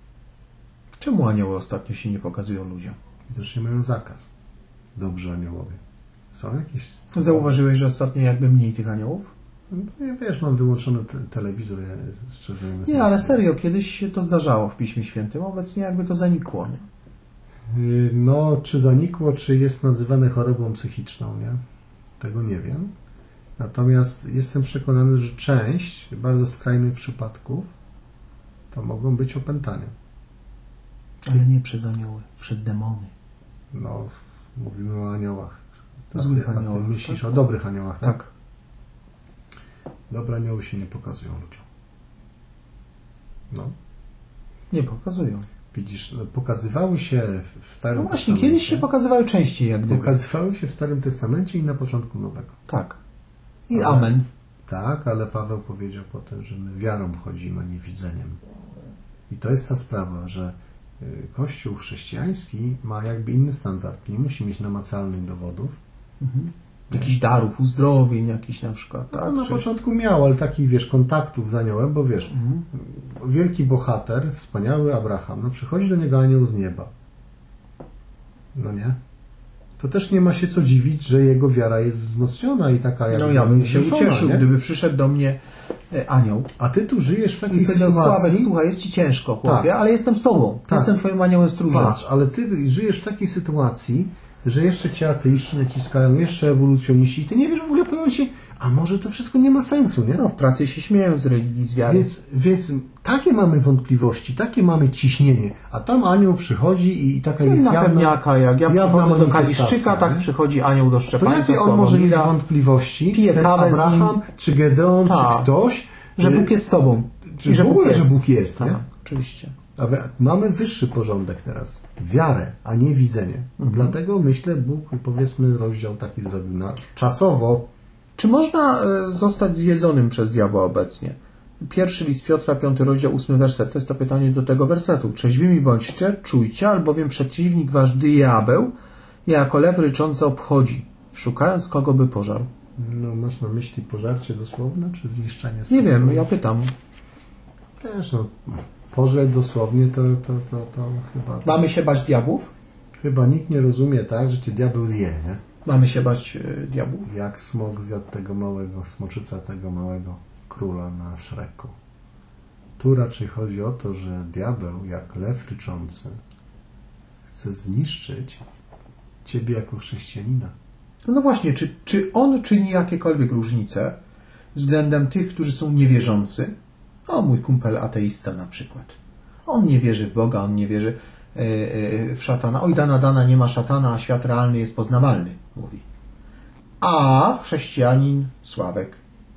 S1: Czemu anioły ostatnio się nie pokazują ludziom?
S2: Widocznie mają zakaz. Dobrzy aniołowie. Są jakieś...
S1: Zauważyłeś, że ostatnio jakby mniej tych aniołów?
S2: No to ja wiesz, mam wyłączony te, telewizor, ja szczerze mówiąc...
S1: Nie, ale serio, kiedyś się to zdarzało w Piśmie Świętym, obecnie jakby to zanikło, nie?
S2: Yy, No, czy zanikło, czy jest nazywane chorobą psychiczną, nie? Tego nie wiem. Natomiast jestem przekonany, że część bardzo skrajnych przypadków to mogą być opętania.
S1: Ale nie przez anioły, przez demony.
S2: No, mówimy o aniołach.
S1: Złych
S2: A ty
S1: aniołach,
S2: myślisz
S1: tak?
S2: o dobrych aniołach, tak?
S1: Tak.
S2: Dobre anioły się nie pokazują ludziom. No.
S1: Nie pokazują.
S2: Widzisz, no, pokazywały się w Starym
S1: No właśnie,
S2: Testamencie.
S1: kiedyś się pokazywały częściej, jak gdyby.
S2: Pokazywały się w Starym Testamencie i na początku Nowego.
S1: Tak. I
S2: Ale-
S1: amen.
S2: Tak, ale Paweł powiedział potem, że my wiarą chodzimy, a nie widzeniem. I to jest ta sprawa, że y, Kościół chrześcijański ma jakby inny standard. Nie musi mieć namacalnych dowodów,
S1: Mhm. Jakichś darów, uzdrowień jakiś na przykład, tak?
S2: No, na
S1: Czy...
S2: początku miał, ale takich, wiesz, kontaktów z aniołem, bo wiesz,
S1: Mhm.
S2: wielki bohater, wspaniały Abraham, no przychodzi do niego anioł z nieba. No nie? To też nie ma się co dziwić, że jego wiara jest wzmocniona i taka jak
S1: No ja bym się
S2: wzruszona,
S1: ucieszył,
S2: nie?
S1: gdyby przyszedł do mnie e, anioł
S2: A ty tu żyjesz w takiej
S1: i powiedział:
S2: sytuacji...
S1: Sławek, słuchaj, jest ci ciężko, chłopie,
S2: Tak.
S1: ale jestem z tobą.
S2: Tak.
S1: Jestem twoim aniołem stróżem.
S2: Patrz, ale ty żyjesz w takiej sytuacji, że jeszcze cię ateiści naciskają, jeszcze ewolucjoniści i ty nie wiesz w ogóle w pewnym momencie, a może to wszystko nie ma sensu, nie?
S1: No, w pracy się śmieją z religii, z wiary.
S2: Więc, więc takie mamy wątpliwości, takie mamy ciśnienie, a tam anioł przychodzi i, i taka
S1: No i
S2: jest
S1: na
S2: jawna,
S1: pewniaka, jak ja
S2: jawna
S1: przychodzę do
S2: manifestacja,
S1: Kaliszczyka, tak
S2: nie?
S1: przychodzi anioł do
S2: To
S1: Szczepańca,
S2: jakie on może mieć
S1: Sławomira,
S2: wątpliwości,
S1: pije
S2: ten
S1: kawę z nim.
S2: Abraham, czy Gedeon,
S1: Tak.
S2: czy ktoś,
S1: że
S2: y,
S1: Bóg jest z tobą.
S2: czy
S1: I że
S2: w ogóle,
S1: Bóg jest.
S2: że Bóg jest, nie?
S1: Tak, oczywiście.
S2: A my- mamy wyższy porządek teraz. Wiarę, a nie widzenie.
S1: Mhm.
S2: Dlatego myślę, Bóg, powiedzmy, rozdział taki zrobił na czasowo.
S1: Czy można e, zostać zjedzonym przez diabła obecnie? Pierwszy list Piotra, piąty rozdział, ósmy werset. To jest to pytanie do tego wersetu. Trzeźwimi bądźcie, czujcie, albowiem przeciwnik wasz diabeł jako lew ryczący obchodzi, szukając kogo by pożarł.
S2: No, masz na myśli pożarcie dosłowne, czy zniszczenie
S1: Nie
S2: swojego?
S1: wiem, ja pytam.
S2: Wiesz, no, pożreć dosłownie to, to, to, to chyba...
S1: Mamy się bać diabłów?
S2: Chyba nikt nie rozumie tak, że cię diabeł zje, nie?
S1: Mamy się bać e, diabłów?
S2: Jak smok zjadł tego małego, smoczyca tego małego króla na Szreku. Tu raczej chodzi o to, że diabeł, jak lew ryczący, chce zniszczyć ciebie jako chrześcijanina.
S1: No właśnie, czy, czy on czyni jakiekolwiek różnice względem tych, którzy są niewierzący? O, mój kumpel ateista na przykład. On nie wierzy w Boga, on nie wierzy e, e, w szatana. Oj, dana, dana, nie ma szatana, a świat realny jest poznawalny, mówi. A chrześcijanin Sławek,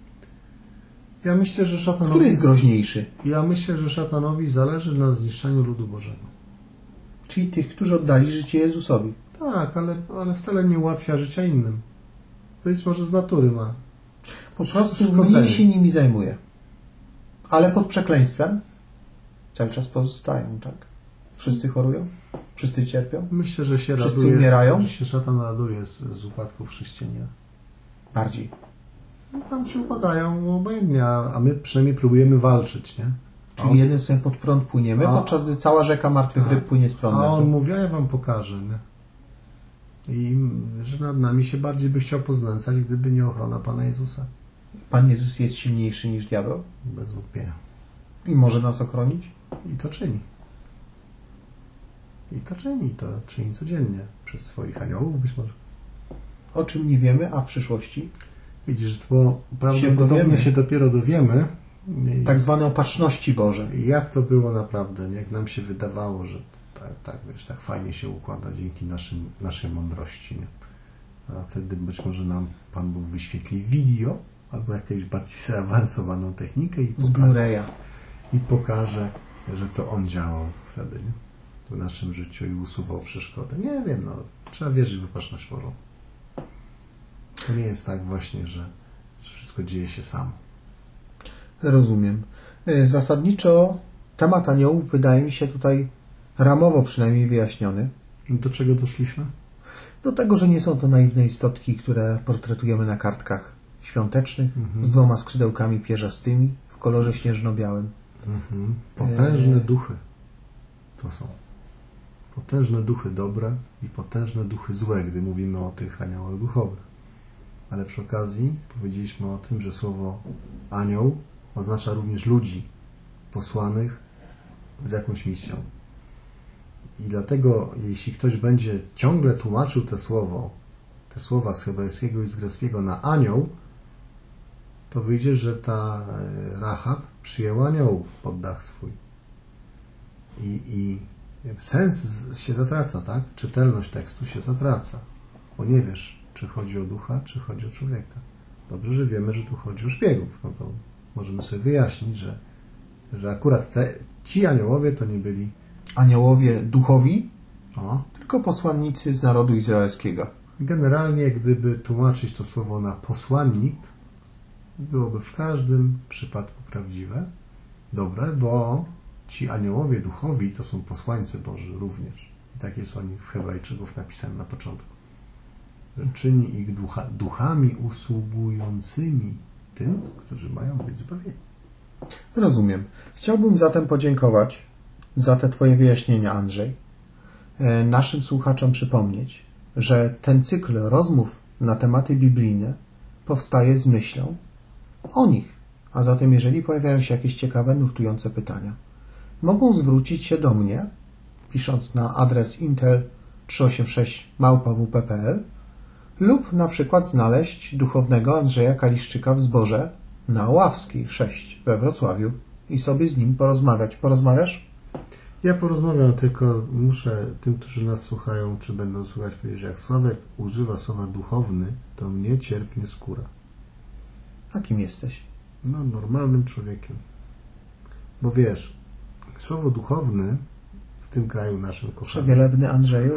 S2: Ja myślę, że szatanowi...
S1: który jest groźniejszy?
S2: Ja myślę, że szatanowi zależy na zniszczeniu ludu Bożego.
S1: Czyli tych, którzy oddali życie Jezusowi.
S2: Tak, ale, ale wcale nie ułatwia życia innym. Być może z natury ma.
S1: Po prostu
S2: Szkodzenie.
S1: mniej się nimi zajmuje. Ale pod przekleństwem cały czas pozostają, tak? Wszyscy chorują? Wszyscy cierpią?
S2: Myślę, że się
S1: Wszyscy
S2: raduje,
S1: umierają?
S2: że się szatan raduje z, z upadków chrześcijanina.
S1: Bardziej.
S2: No, tam się upadają obojętnie, a, a my przynajmniej próbujemy walczyć, nie?
S1: Czyli
S2: on-
S1: jednym sobie pod prąd płyniemy,
S2: A-
S1: podczas gdy cała rzeka martwych
S2: Tak.
S1: ryb płynie z
S2: A
S1: prądem.
S2: on mówi, a ja wam pokażę, nie? I że nad nami się bardziej by chciał poznęcać, gdyby nie ochrona Pana Jezusa.
S1: Pan Jezus jest silniejszy niż diabeł
S2: Bez wątpienia.
S1: i może nas ochronić?
S2: I to czyni. I to czyni. To czyni codziennie. Przez swoich aniołów być może.
S1: O czym nie wiemy, a w przyszłości
S2: Widzisz, bo prawdopodobnie
S1: dowiemy.
S2: się dopiero dowiemy, i-
S1: tak zwane opatrzności Bożej.
S2: jak to było naprawdę, nie? Jak nam się wydawało, że tak, tak, wiesz, tak fajnie się układa dzięki naszym, naszej mądrości. Nie? A wtedy być może nam Pan Bóg wyświetli video albo jakąś bardziej zaawansowaną technikę i
S1: Z
S2: pokaże,
S1: Blu-raya.
S2: i pokaże, że to On działał wtedy, nie? W naszym życiu i usuwał przeszkody. Nie wiem, no, trzeba wierzyć w opatrzność Bożą. To nie jest tak właśnie, że, że wszystko dzieje się samo.
S1: Rozumiem. Y, Zasadniczo temat aniołów wydaje mi się tutaj ramowo przynajmniej wyjaśniony.
S2: Do czego doszliśmy?
S1: Do tego, że nie są to naiwne istotki, które portretujemy na kartkach świątecznych
S2: Mhm.
S1: z dwoma skrzydełkami pierzastymi w kolorze śnieżno-białym.
S2: Mhm. Potężne
S1: Eee.
S2: duchy to są. Potężne duchy dobre i potężne duchy złe, gdy mówimy o tych aniołach duchowych. Ale przy okazji powiedzieliśmy o tym, że słowo anioł oznacza również ludzi posłanych z jakąś misją. I dlatego, jeśli ktoś będzie ciągle tłumaczył te słowo, te słowa z hebrajskiego i z greckiego na anioł, to wyjdzie, że ta e, Rahab przyjęła aniołów pod dach swój. I, i sens z- się zatraca, tak? Czytelność tekstu się zatraca. Bo nie wiesz, czy chodzi o ducha, czy chodzi o człowieka. Dobrze, że wiemy, że tu chodzi o szpiegów. No to możemy sobie wyjaśnić, że, że akurat te, ci aniołowie to nie byli
S1: Aniołowie duchowi,
S2: o,
S1: tylko posłannicy z narodu izraelskiego.
S2: generalnie, gdyby tłumaczyć to słowo na posłannik, byłoby w każdym przypadku prawdziwe, dobre, bo ci aniołowie duchowi to są posłańcy Boży również. I tak jest o nich w Hebrajczyków napisane na początku. że czyni ich ducha, duchami usługującymi tym, którzy mają być zbawieni.
S1: Rozumiem. Chciałbym zatem podziękować za te Twoje wyjaśnienia, Andrzej. Naszym słuchaczom przypomnieć, że ten cykl rozmów na tematy biblijne powstaje z myślą o nich. A zatem, jeżeli pojawiają się jakieś ciekawe, nurtujące pytania, mogą zwrócić się do mnie, pisząc na adres intel trzysta osiemdziesiąt sześć małpa w p kropka p l lub na przykład znaleźć duchownego Andrzeja Kaliszczyka w zborze na Oławskiej sześć we Wrocławiu i sobie z nim porozmawiać. Porozmawiasz?
S2: Ja porozmawiam, tylko muszę tym, którzy nas słuchają, czy będą słuchać, powiedzieć, że jak Sławek używa słowa duchowny, to mnie cierpnie skóra.
S1: A kim jesteś?
S2: No, normalnym człowiekiem. Bo wiesz, słowo duchowny w tym kraju naszym kochanym
S1: Przewielebny Andrzeju.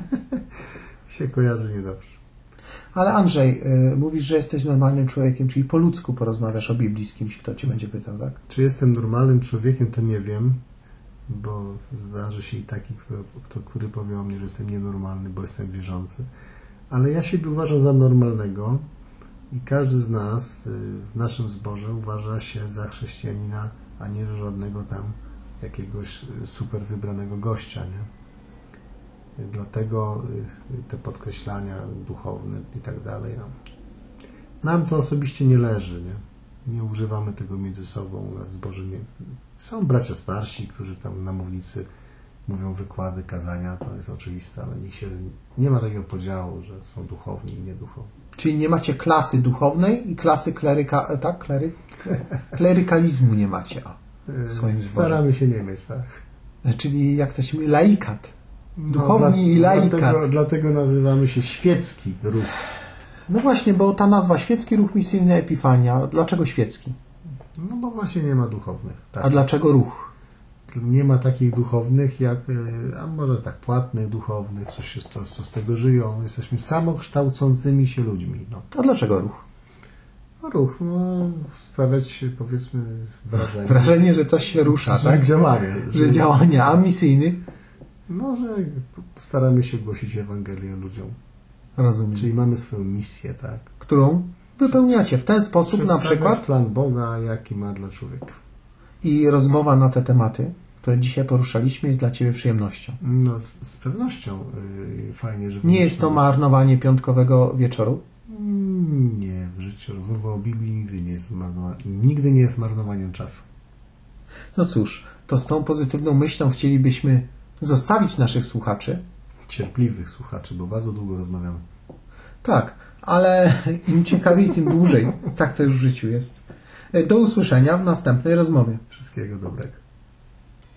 S2: się kojarzy niedobrze.
S1: Ale Andrzej, y, mówisz, że jesteś normalnym człowiekiem, czyli po ludzku porozmawiasz o Biblii z kimś, kto Cię będzie pytał, tak?
S2: Czy jestem normalnym człowiekiem, to nie wiem, bo zdarzy się i taki, kto, który powie o mnie, że jestem nienormalny, bo jestem wierzący. Ale ja siebie uważam za normalnego i każdy z nas w naszym zborze uważa się za chrześcijanina, a nie żadnego tam jakiegoś super wybranego gościa, nie? Dlatego te podkreślania duchowne i tak dalej. No. Nam to osobiście nie leży, nie? Nie używamy tego między sobą. U nas w zborze nie. Są bracia starsi, którzy tam na mównicy mówią wykłady, kazania, to jest oczywiste, ale nikt się, nie ma takiego podziału, że są duchowni i nieduchowni.
S1: Czyli nie macie klasy duchownej i klasy kleryka, tak? Klery, klerykalizmu nie macie a, w swoim zborze.
S2: Staramy się nie mieć, tak.
S1: Czyli jak to się mówi, laikat. Duchowni
S2: no, dla,
S1: i laikat.
S2: Dlatego, dlatego nazywamy się świecki ruch.
S1: No właśnie, bo ta nazwa Świecki Ruch Misyjny Epifania, dlaczego świecki?
S2: No bo właśnie nie ma duchownych. Tak.
S1: A dlaczego ruch?
S2: Nie ma takich duchownych, jak, a może tak płatnych duchownych, coś się, co, co z tego żyją. Jesteśmy samokształcącymi się ludźmi. No.
S1: A dlaczego ruch?
S2: No, ruch, no, sprawiać, powiedzmy, wrażenie.
S1: Wrażenie, że coś się rusza,
S2: że
S1: tak?
S2: Działanie.
S1: Że,
S2: że
S1: działania, a misyjny?
S2: No, że staramy się głosić Ewangelię ludziom.
S1: Rozumiem.
S2: Czyli mamy swoją misję, tak?
S1: Którą wypełniacie w ten sposób na przykład.
S2: Plan Boga, jaki ma dla człowieka.
S1: I rozmowa na te tematy, które dzisiaj poruszaliśmy, jest dla Ciebie przyjemnością.
S2: No, z pewnością yy, fajnie, że...
S1: Nie jest to marnowanie piątkowego wieczoru?
S2: Nie, w życiu rozmowa o Biblii nigdy nie jest marnowaniem, nigdy nie jest marnowaniem czasu.
S1: No cóż, to z tą pozytywną myślą chcielibyśmy zostawić naszych słuchaczy.
S2: Cierpliwych słuchaczy, bo bardzo długo rozmawiamy.
S1: Tak, ale im ciekawiej, tym dłużej. Tak to już w życiu jest. Do usłyszenia w następnej rozmowie.
S2: Wszystkiego dobrego.